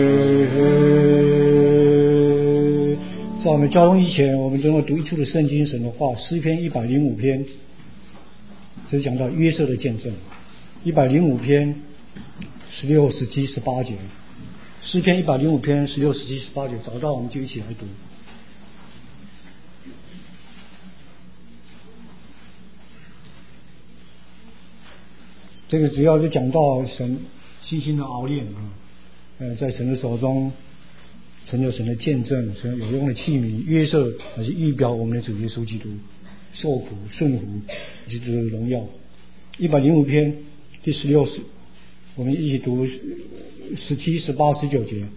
[SPEAKER 3] 追。在我们交通以前，我们正要读一处的圣经神的话，诗篇一百零五篇，这是讲到约瑟的见证。一百零五篇十六、十七、十八节，诗篇一百零五篇十六、十七、十八节，找到我们就一起来读。这个主要是讲到神信心的熬炼啊，呃，在神的手中成就神的见证，神有用的器皿。约瑟还是预表我们的主耶稣基督受苦顺服以及主的荣耀。一百零五篇第十六十，我们一起读十七、十八、十九节。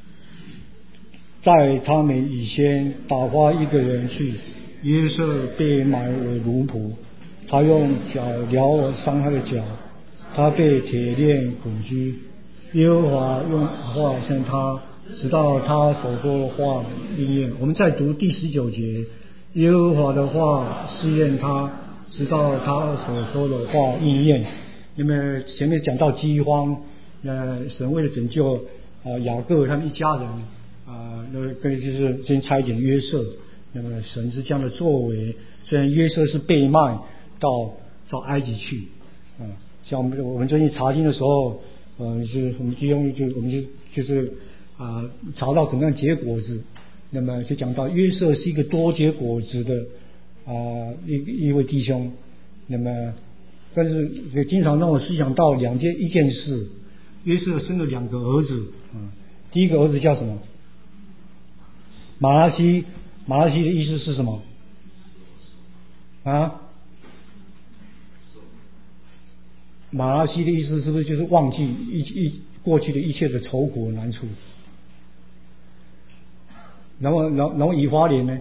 [SPEAKER 3] 在他们以前打发一个人去，约瑟被买为奴仆，他用脚撩伤他的脚，他被铁链捆拘。耶和华用话向他，直到他所说的话应验。我们再读第十九节，耶和华的话试验他，直到他所说的话应验。因为前面讲到饥荒，呃，神为了拯救啊、呃、雅各他们一家人啊，那个跟就是先差遣约瑟，那么神是这样的作为。虽然约瑟是被卖到到埃及去，啊、呃，像我们我们最近查经的时候，呃，是我们弟兄就我们就就是啊、呃、查到怎么样结果子， 那么就讲到约瑟是一个多结果子的啊、呃、一一位弟兄，那么但是也经常让我思想到两件一件事，约瑟生了两个儿子，嗯，第一个儿子叫什么？马拉西，马拉西的意思是什么？啊？马拉西的意思是不是就是忘记一一过去的一切的愁苦难处？然后，然后，然后以法莲呢？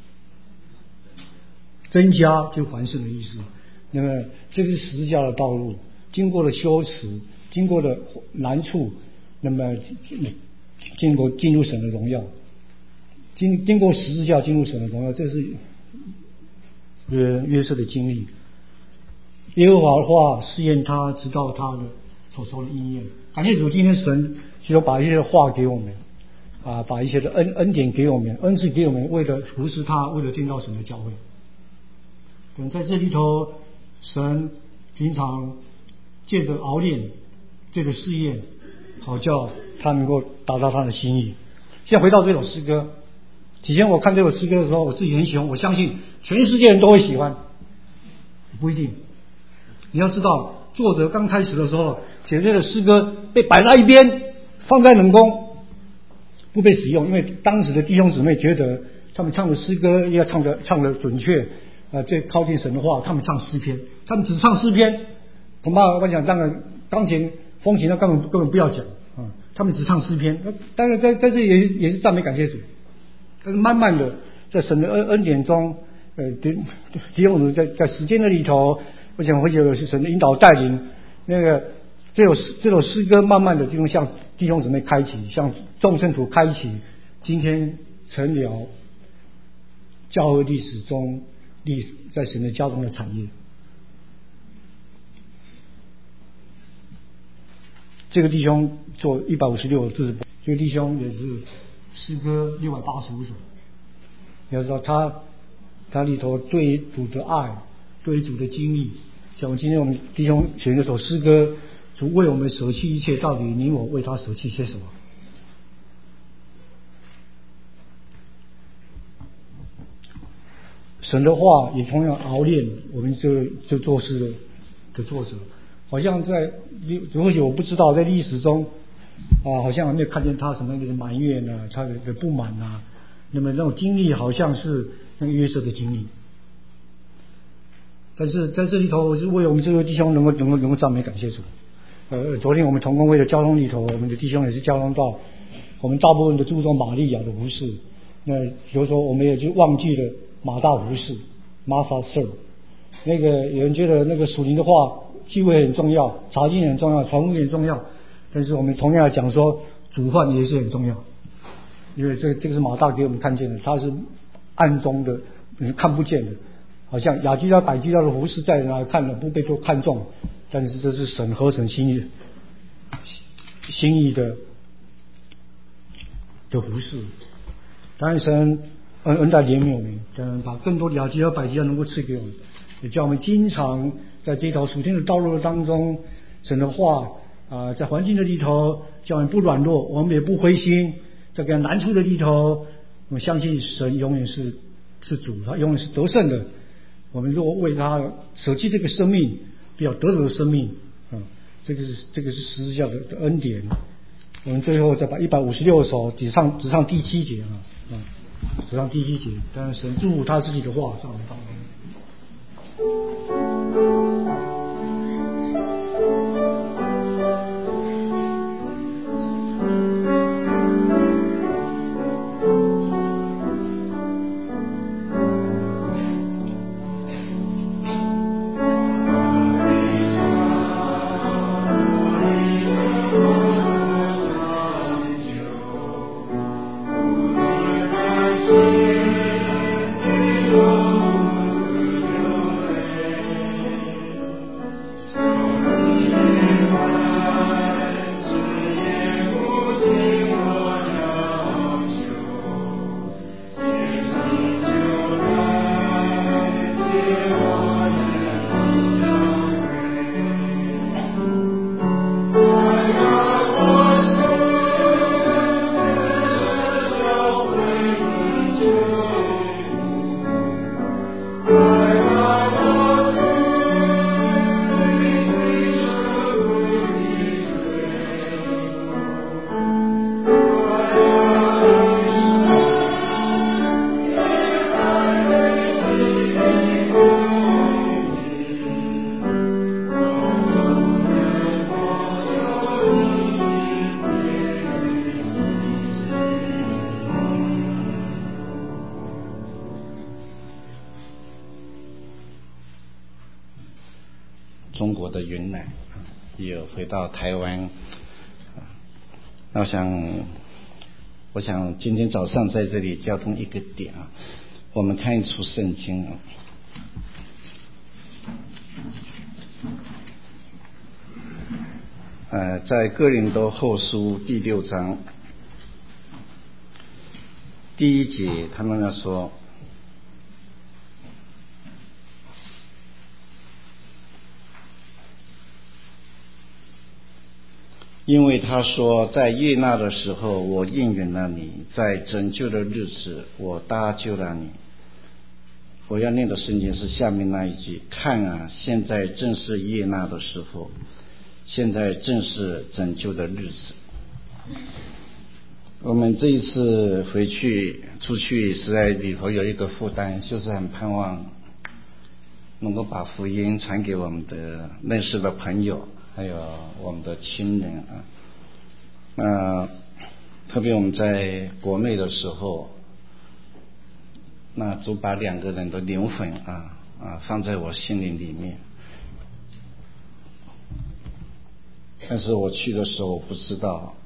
[SPEAKER 3] 增加就完胜的意思。那么这是十字架的道路，经过了羞耻，经过了难处，那么经过进入神的荣耀，经经过十字架进入神的荣耀，这是约约瑟的经历。耶和华的话试验他，直到他的所说的应验。感谢主，今天神就把一些话给我们啊，把一些的恩恩典给我们，恩赐给我们，为了服侍他，为了建造神的教会。等在这里头，神平常借着熬炼，借着试验，好叫他能够达到他的心意。现在回到这首诗歌，以前我看这首诗歌的时候，我自己很喜欢，我相信全世界人都会喜欢，不一定。你要知道，作者刚开始的时候写这个诗歌被摆在一边，放在冷宫，不被使用，因为当时的弟兄姊妹觉得他们唱的诗歌要唱的唱的准确，呃，最靠近神的话，他们唱诗篇，他们只唱诗篇，恐怕我想当然钢琴风琴那根本根本不要讲啊，他们只唱诗篇。当然在在这里也也是赞美感谢主，但是慢慢的在神的恩恩典中，呃，弟弟兄姊妹在在时间的里头。我想会有是神的引导带领，那个这首这首诗歌慢慢的就向弟兄姊妹开启，向众圣徒开启，今天成了教会历史中历在神的家中的产业。这个弟兄做一百五十六字，这个弟兄也是诗歌六百八十五首。你要知道他他里头对主的爱，对主的经历。像今天我们弟兄选这首诗歌，主为我们舍弃一切，到底你我为他舍弃些什么？神的话也同样熬炼我们这这作诗的的作者，好像在或许我不知道，在历史中啊，好像还没有看见他什么的埋怨啊，他的的不满啊，那么那种经历好像是那个约瑟的经历。但是在这里头，我是为我们这位弟兄能够能够能够赞美感谢主。呃，昨天我们同工会的交通里头，我们的弟兄也是交通到，我们大部分的注重玛利亚的服事，那比如说我们也就忘记了马大服事 Martha Sir。那个有人觉得那个属灵的话，聚会很重要，查经很重要，传福音很重要，但是我们同样讲说煮饭也是很重要，因为这这个是马大给我们看见的，他是暗中的，看不见的。好像亚基拉百基拉的服事在人来看了不被多看重，但是这是神合成心意心意的的服事。当然神恩恩待怜悯我们，当然把更多的亚基拉百基拉能够赐给我们，也叫我们经常在这条属天的道路当中，神的话啊、呃，在环境的里头，叫我们不软弱，我们也不灰心，在这个难处的里头，我相信神永远是是主，他永远是得胜的。我们若为他舍弃这个生命，不要得着的生命啊，这个是这个是十字架的恩典。我们最后再把一百五十六首只唱只唱第七节啊啊，只唱第七节。但是神祝福他自己的话在我们当中。
[SPEAKER 5] 中国的云南，也回到台湾。那我想，我想今天早上在这里交通一个点啊，我们看一出圣经啊。呃，在哥林多后书第六章第一节，他们要说，因为他说，在悦纳的时候我应允了你，在拯救的日子我搭救了你。我要念的圣经是下面那一句，看啊，现在正是悦纳的时候，现在正是拯救的日子。我们这一次回去出去，实在里头有一个负担，就是很盼望能够把福音传给我们的认识的朋友，还有我们的亲人啊。那特别我们在国内的时候，那主把两个人的灵魂啊啊放在我心灵里面。但是我去的时候我不知道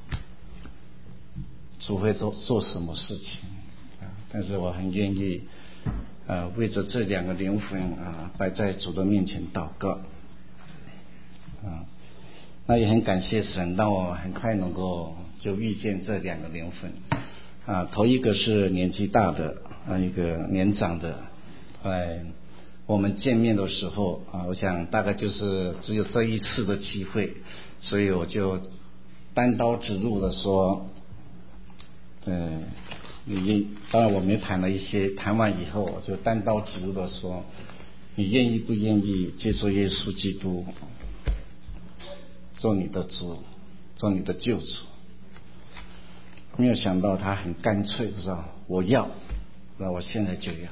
[SPEAKER 5] 主会做做什么事情啊，但是我很愿意呃为着这两个灵魂啊摆在主的面前祷告啊。那也很感谢神，让我很快能够就遇见这两个灵魂啊。头一个是年纪大的啊，一个年长的，哎。我们见面的时候啊，我想大概就是只有这一次的机会，所以我就单刀直入的说，嗯，你当然我们谈了一些，谈完以后我就单刀直入的说，你愿意不愿意接受耶稣基督做你的主，做你的救主？没有想到他很干脆，知道我要，那我现在就要。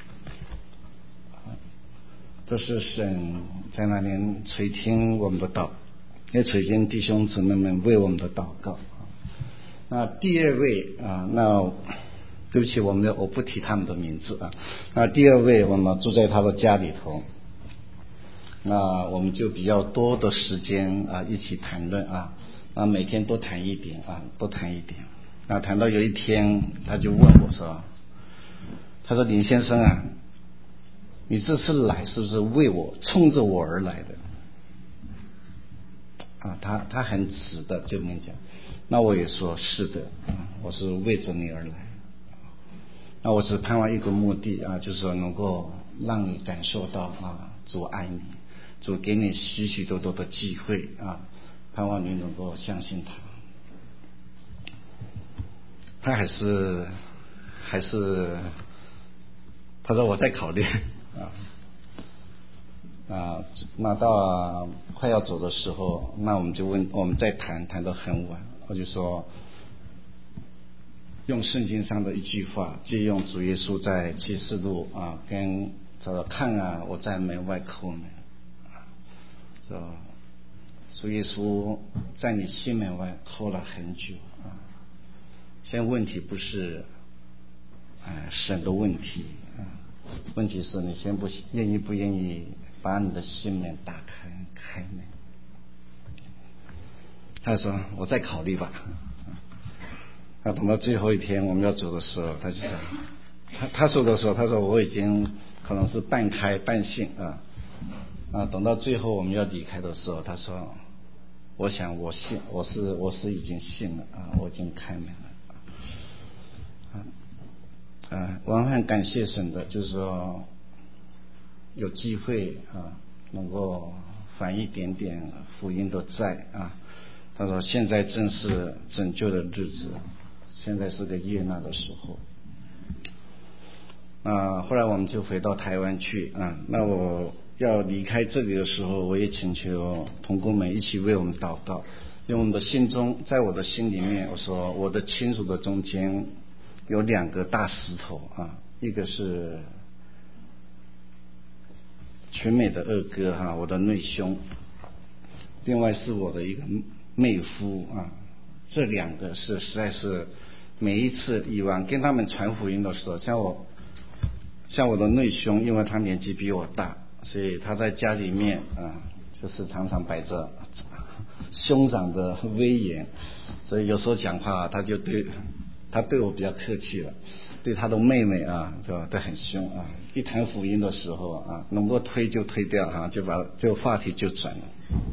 [SPEAKER 5] 这是神在那边垂听我们的祷，也垂听弟兄姊妹们为我们的祷告。那第二位啊，那对不起，我们我不提他们的名字啊。那第二位，我们住在他的家里头，那我们就比较多的时间啊一起谈论啊，啊每天多谈一点啊，多谈一点。那谈到有一天，他就问我说：“他说林先生啊。”你这次来是不是为我冲着我而来的啊？他他很直的就跟你讲，那我也说是的啊，我是为着你而来。那我只盼望一个目的啊，就是说能够让你感受到啊，主爱你，主给你许许多多的机会啊，盼望你能够相信他。他还是还是他说我在考虑。啊，啊，那到快要走的时候，那我们就问，我们再谈，谈到很晚，我就说，用圣经上的一句话，借用主耶稣在启示录啊，跟他说看啊，我在门外叩门，说主耶稣在你心门外叩了很久啊。现在问题不是啊神的问题啊。问题是你先不愿意不愿意把你的心门打开开门。他说我再考虑吧。那等到最后一天我们要走的时候，他就说他他说的时候，他说我已经可能是半开半信啊啊，等到最后我们要离开的时候，他说我想我信，我是我是已经信了啊，我已经开门了。啊，我很感谢神的，就是说有机会啊，能够反一点点福音的债啊。他说现在正是拯救的日子，现在是个悦纳的时候。啊，后来我们就回到台湾去啊。那我要离开这里的时候，我也请求同工们一起为我们祷告，因为我们的心中，在我的心里面，我说我的亲属的中间有两个大石头啊，一个是全美的二哥哈、啊，我的内兄，另外是我的一个妹夫啊，这两个是实在是每一次以往跟他们传福音的时候，像我像我的内兄，因为他年纪比我大， 所以他在家里面啊，就是常常摆着兄长的威严，所以有时候讲话他就对他对我比较客气了，对他的妹妹啊就都很凶啊，一谈福音的时候啊，能够推就推掉哈、啊，就把就话题就转了。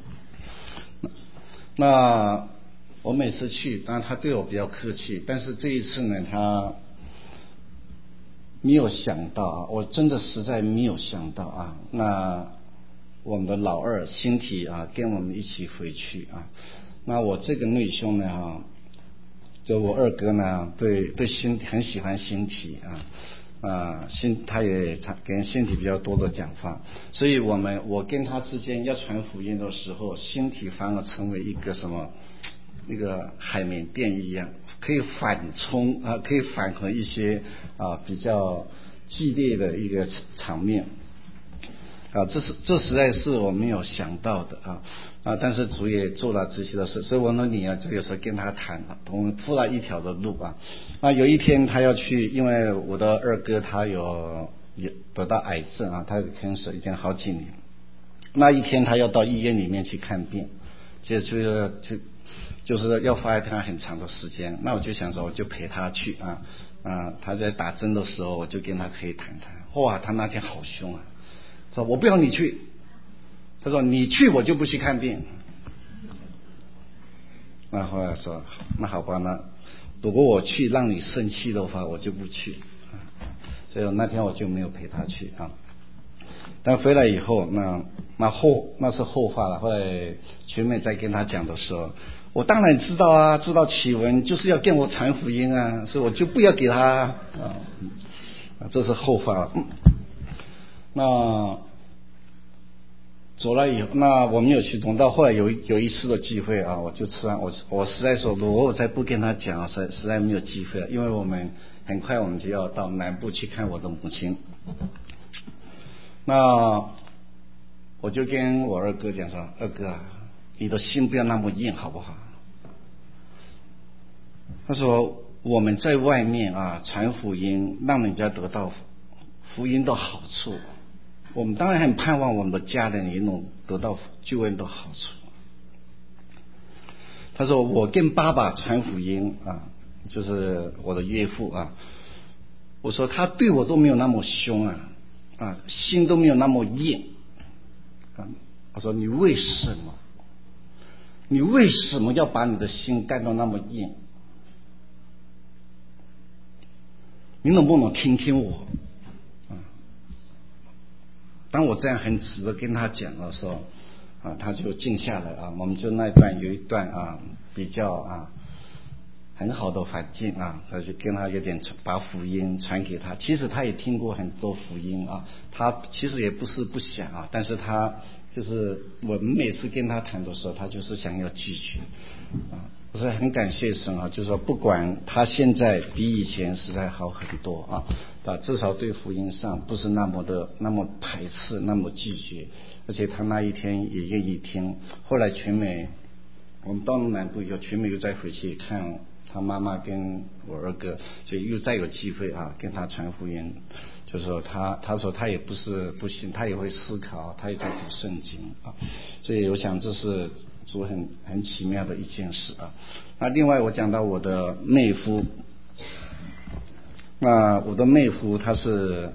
[SPEAKER 5] 那我每次去，当然他对我比较客气，但是这一次呢，他没有想到啊，我真的实在没有想到啊，那我们的老二新体啊跟我们一起回去啊，那我这个内兄呢啊，就我二哥呢对对新很喜欢新体啊。啊，新他也跟新体比较多的讲话，所以我们我跟他之间要传福音的时候，新体反而成为一个什么那个海绵垫一样，可以反冲啊，可以反和一些啊比较激烈的一个场面啊，这是这实在是我没有想到的啊啊！但是主也做了这些的事，所以我的女儿就有时候跟他谈，我们铺了一条的路啊。那有一天他要去，因为我的二哥他有有得到癌症啊，他有 cancer 已经好几年。那一天他要到医院里面去看病，就就就就是要花一天很长的时间。那我就想说，我就陪他去啊啊！他在打针的时候，我就跟他可以谈谈。哇，他那天好凶啊！说我不要你去，他说你去我就不去看病。那后来说那好吧，那如果我去让你生气的话，我就不去。所以那天我就没有陪他去啊。但回来以后，那那后那是后话了。后来群美在跟他讲的时候，我当然知道啊，知道启文就是要跟我传福音啊，所以我就不要给他啊。这是后话了。那走了以后，那我没有去懂到后来有有一次的机会啊，我就吃完我我实在说，如果我再不跟他讲，实实在没有机会了，因为我们很快我们就要到南部去看我的母亲。那我就跟我二哥讲说，二哥啊，你的心不要那么硬好不好？他说我们在外面啊传福音，让人家得到福音的好处。我们当然很盼望我们的家人也能得到救恩的好处。他说我跟爸爸传福音啊，就是我的岳父啊，我说他对我都没有那么凶啊啊，心都没有那么硬啊。我说你为什么你为什么要把你的心干到那么硬？你能不能听听我？当我这样很直的跟他讲的时候啊，他就静下来啊，我们就那一段有一段啊比较啊很好的环境啊，他就跟他有点把福音传给他。其实他也听过很多福音啊，他其实也不是不想啊，但是他就是我们每次跟他谈的时候，他就是想要拒绝啊。我是很感谢神啊，就是说不管他现在比以前实在好很多啊，啊，至少对福音上不是那么的那么排斥，那么拒绝，而且他那一天也愿意听。后来全美，我们到了南部以后，全美又再回去看他妈妈跟我二哥，所以又再有机会啊跟他传福音。就是说他他说他也不是不信，他也会思考，他也在读圣经啊，所以我想这是主很很奇妙的一件事啊。那另外我讲到我的妹夫，那我的妹夫他是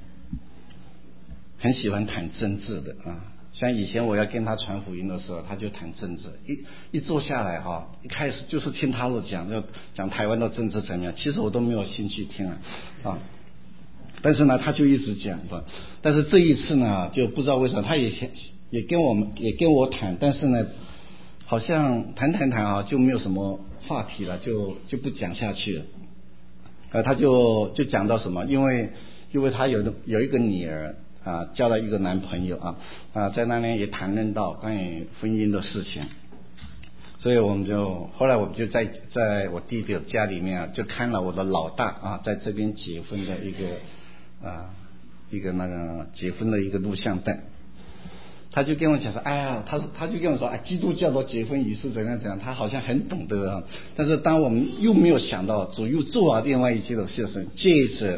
[SPEAKER 5] 很喜欢谈政治的啊，像以前我要跟他传福音的时候，他就谈政治，一一坐下来哈，一开始就是听他的讲，要讲台湾的政治怎么样，其实我都没有兴趣听啊啊。但是呢，他就一直讲的。但是这一次呢，就不知道为什么，他也也跟我们也跟我谈，但是呢，好像谈谈谈啊，就没有什么话题了，就就不讲下去了。呃，他就就讲到什么，因为因为他有有一个女儿啊，交了一个男朋友啊啊，在那边也谈论到关于婚姻的事情。所以我们就后来我们就在在我弟弟家里面啊，就看了我的老大啊，在这边结婚的一个。啊，一个那个结婚的一个录像带，他就跟我讲说，哎呀，他他就跟我说，哎，基督教的结婚仪式怎样怎样，他好像很懂得啊。但是当我们又没有想到，主又做了另外一些的事情，借着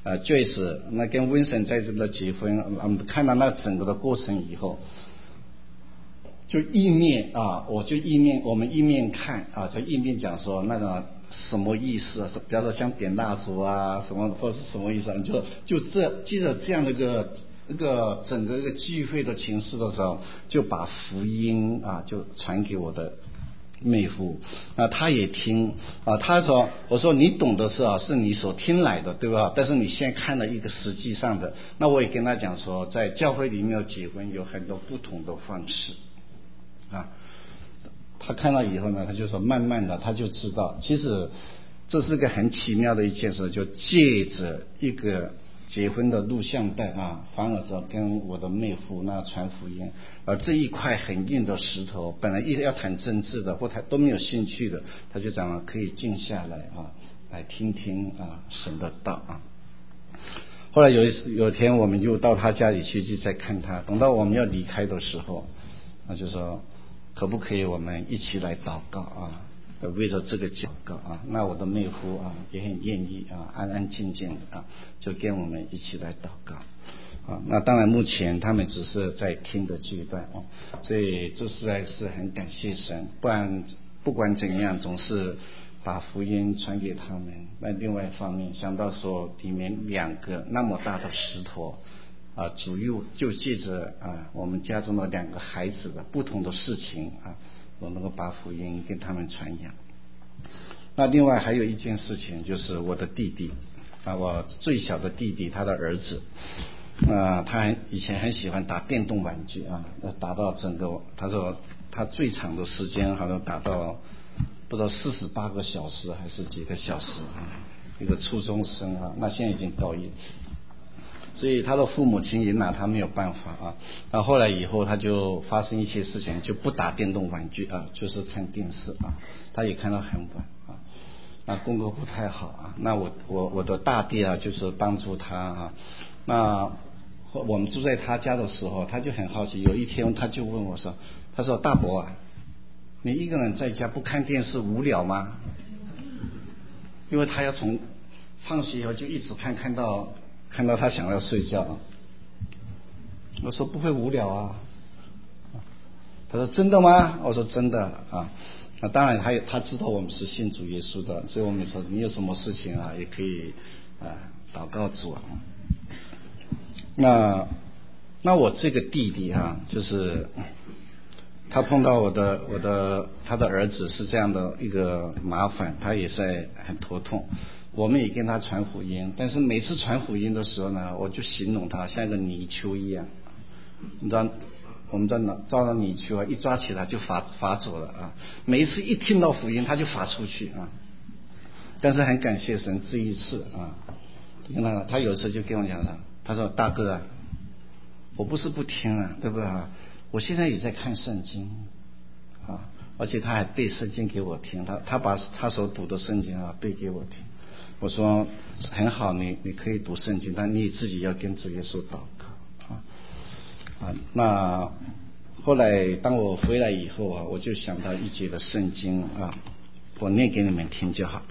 [SPEAKER 5] 呃 Joyce 那跟温森在这个结婚，我们看到那整个的过程以后，就一面啊，我就一面我们一面看啊，就一面讲说那个什么意思啊？比方说像点蜡烛啊什么，或者是什么意思啊？就就这记着这样的一个一个整个一个聚会的情势的时候，就把福音啊就传给我的妹夫啊，他也听啊，他说我说你懂的是啊，是你所听来的对吧？但是你现在看了一个实际上的，那我也跟他讲说，在教会里面结婚有很多不同的方式啊。他看到以后呢，他就说慢慢的他就知道，其实这是个很奇妙的一件事，就借着一个结婚的录像带啊，反而说跟我的妹夫那传福音，而这一块很硬的石头，本来一直要谈政治的或他都没有兴趣的，他就讲了可以静下来啊，来听听啊神的道啊。后来有一有一天我们又到他家里去，就在看他，等到我们要离开的时候，他就说可不可以我们一起来祷告啊？为着这个祷告啊，那我的妹夫啊也很愿意啊，安安静静的啊，就跟我们一起来祷告啊。那当然目前他们只是在听的阶段啊，所以这实在是很感谢神，不然不管怎样总是把福音传给他们。那另外一方面想到说里面两个那么大的石头啊，主要就借着啊我们家中的两个孩子的不同的事情啊，我能够把福音跟他们传扬。那另外还有一件事情，就是我的弟弟啊，我最小的弟弟他的儿子啊，他很以前很喜欢打电动玩具啊，打到整个他说他最长的时间好像打到不知道四十八个小时还是几个小时啊，一个初中生啊，那现在已经高一，所以他的父母亲也拿他没有办法啊。那后来以后他就发生一些事情，就不打电动玩具啊，就是看电视啊，他也看到很晚啊，那功课不太好啊。那我我我的大弟啊，就是帮助他啊。那我们住在他家的时候，他就很好奇，有一天他就问我说，他说大伯啊，你一个人在家不看电视无聊吗？因为他要从放学以后就一直看看到看到他想要睡觉。我说不会无聊啊。他说真的吗？我说真的啊。那当然他也他知道我们是信主耶稣的，所以我们说你有什么事情啊也可以啊祷告主啊。那那我这个弟弟啊，就是他碰到我的我的他的儿子是这样的一个麻烦，他也是很头痛。我们也跟他传福音，但是每次传福音的时候呢，我就形容他像一个泥鳅一样，你知道我们在哪抓到泥鳅啊，一抓起来就滑滑走了啊。每一次一听到福音他就滑出去啊。但是很感谢神，这一次啊，那他有时就跟我讲了，他说大哥啊，我不是不听啊，对不对啊？我现在也在看圣经啊，而且他还背圣经给我听，他他把他所读的圣经啊背给我听。我说很好，你你可以读圣经，但你自己要跟主耶稣祷告啊啊。那后来当我回来以后啊，我就想到一节的圣经啊，我念给你们听就好。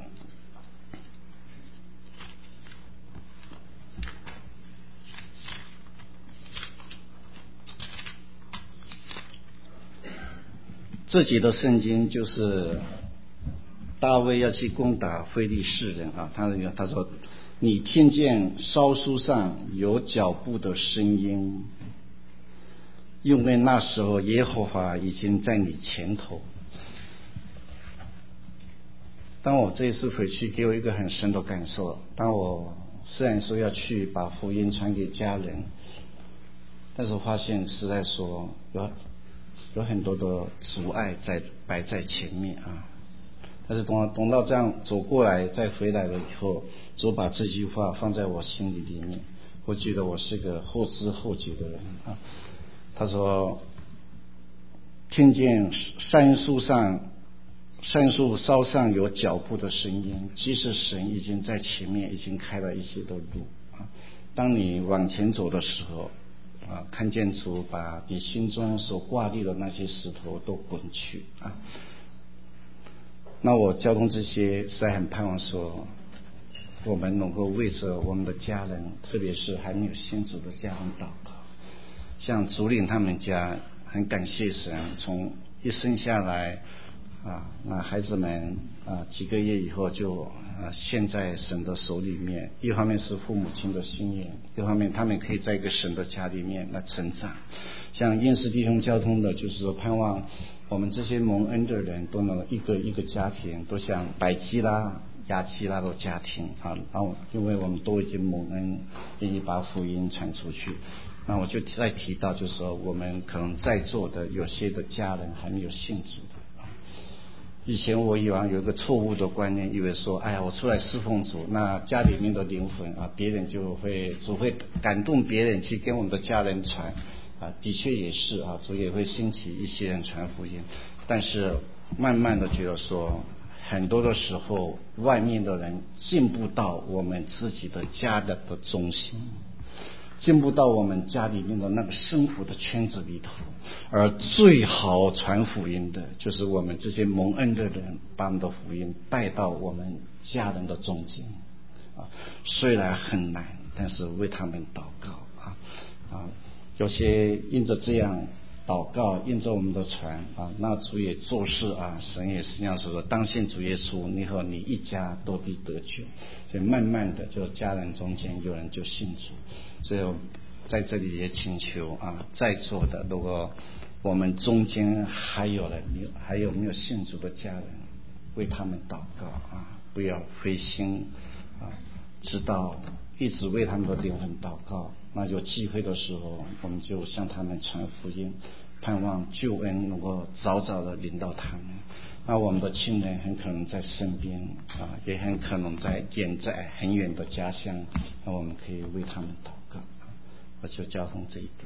[SPEAKER 5] 这节的圣经就是大卫要去攻打非利士人啊，他他说你听见烧书上有脚步的声音，因为那时候耶和华已经在你前头。当我这一次回去，给我一个很深的感受，当我虽然说要去把福音传给家人，但是发现实在说有有很多的阻碍在摆在前面啊。但是等等到这样走过来再回来了以后，主把这句话放在我心里里面，我觉得我是个后知后觉的人啊。他说听见杉树上杉树梢上有脚步的声音，其实神已经在前面已经开了一些的路啊。当你往前走的时候啊，看见主把你心中所挂虑的那些石头都滚去啊。那我交通这些实在很盼望说， 我们能够为着我们的家人，特别是还没有信主的家人祷告。像竹林他们家，很感谢神，从一生下来啊，那孩子们啊几个月以后就啊陷在神的手里面。一方面是父母亲的心愿，一方面他们可以在一个神的家里面来成长。像认识弟兄交通的，就是说盼望我们这些蒙恩的人都能一个一个家庭，都像百基拉、亚基拉的家庭啊。然后因为我们都已经蒙恩，愿意把福音传出去。那我就再提到，就是说我们可能在座的有些的家人还没有信主的。以前我以往有一个错误的观念，以为说，哎呀，我出来侍奉主，那家里面的灵魂啊，别人就会主会感动别人去跟我们的家人传啊，的确也是啊，主也会兴起一些人传福音。但是慢慢的觉得说，很多的时候外面的人进不到我们自己的家的的中心，进不到我们家里面的那个生活的圈子里头，而最好传福音的就是我们这些蒙恩的人，把我们的福音带到我们家人的中间啊。虽然很难，但是为他们祷告啊啊，有些因着这样祷告，因着我们的传啊，那主也做事啊，神也是这样说，当信主耶稣，你和你一家都必得救。所以慢慢的，就家人中间有人就信主。所以在这里也请求啊，在座的，如果我们中间还有人没有还有没有信主的家人，为他们祷告啊，不要灰心啊，直到一直为他们的灵魂祷告。那有机会的时候，我们就向他们传福音，盼望救恩能够早早的临到他们。那我们的亲人很可能在身边啊，也很可能在远在很远的家乡，那我们可以为他们祷告。我就交通这一点。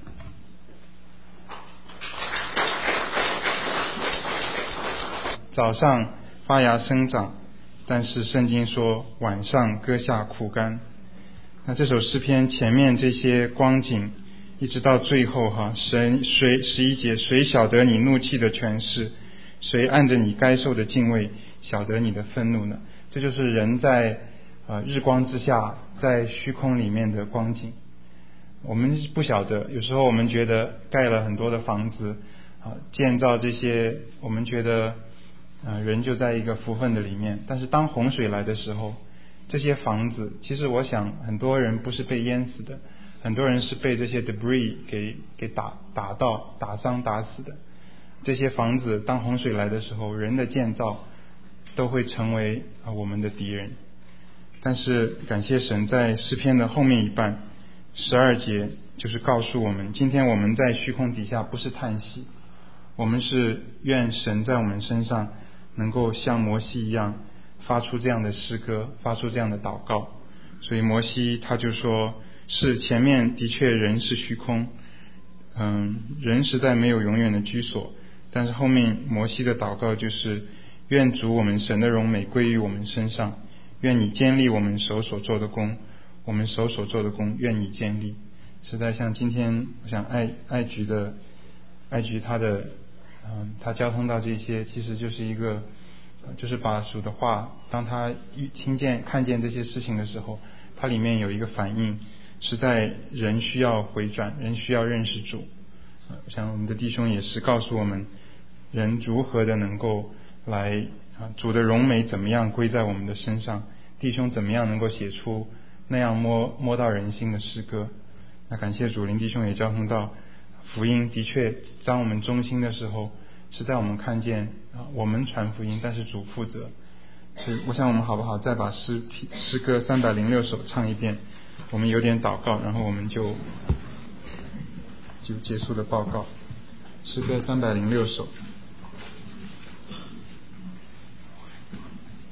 [SPEAKER 6] 早上发芽生长，但是圣经说晚上割下枯干。那这首诗篇前面这些光景，一直到最后哈，神谁十一节，谁晓得你怒气的权势？谁按着你该受的敬畏晓得你的愤怒呢？这就是人在呃日光之下，在虚空里面的光景。我们不晓得，有时候我们觉得盖了很多的房子啊，建造这些，我们觉得呃人就在一个福分的里面。但是当洪水来的时候，这些房子，其实我想很多人不是被淹死的，很多人是被这些 debris 给给打打到打伤打死的。这些房子当洪水来的时候，人的建造都会成为啊我们的敌人。但是感谢神，在诗篇的后面一半十二节就是告诉我们，今天我们在虚空底下不是叹息，我们是愿神在我们身上能够像摩西一样发出这样的诗歌，发出这样的祷告。所以摩西他就说，是前面的确人是虚空，嗯，人实在没有永远的居所，但是后面摩西的祷告就是愿主我们神的荣美归于我们身上，愿你坚立我们手所做的工，我们手所做的工愿你坚立。实在像今天我想爱爱局的爱局他的嗯，他交通到这些，其实就是一个就是把主的话，当他听见看见这些事情的时候，它里面有一个反应，是在人需要回转，人需要认识主。像我们的弟兄也是告诉我们，人如何的能够来啊，主的荣美怎么样归在我们的身上，弟兄怎么样能够写出那样摸摸到人心的诗歌。那感谢主，林弟兄也交通到福音的确当我们忠心的时候，是在我们看见啊，我们传福音，但是主负责。所以我想我们好不好再把诗诗歌三百零六首唱一遍，我们有点祷告，然后我们就就结束的报告。诗歌三百零六首，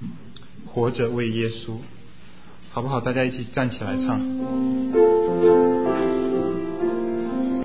[SPEAKER 6] 活着为耶稣，好不好？大家一起站起来唱。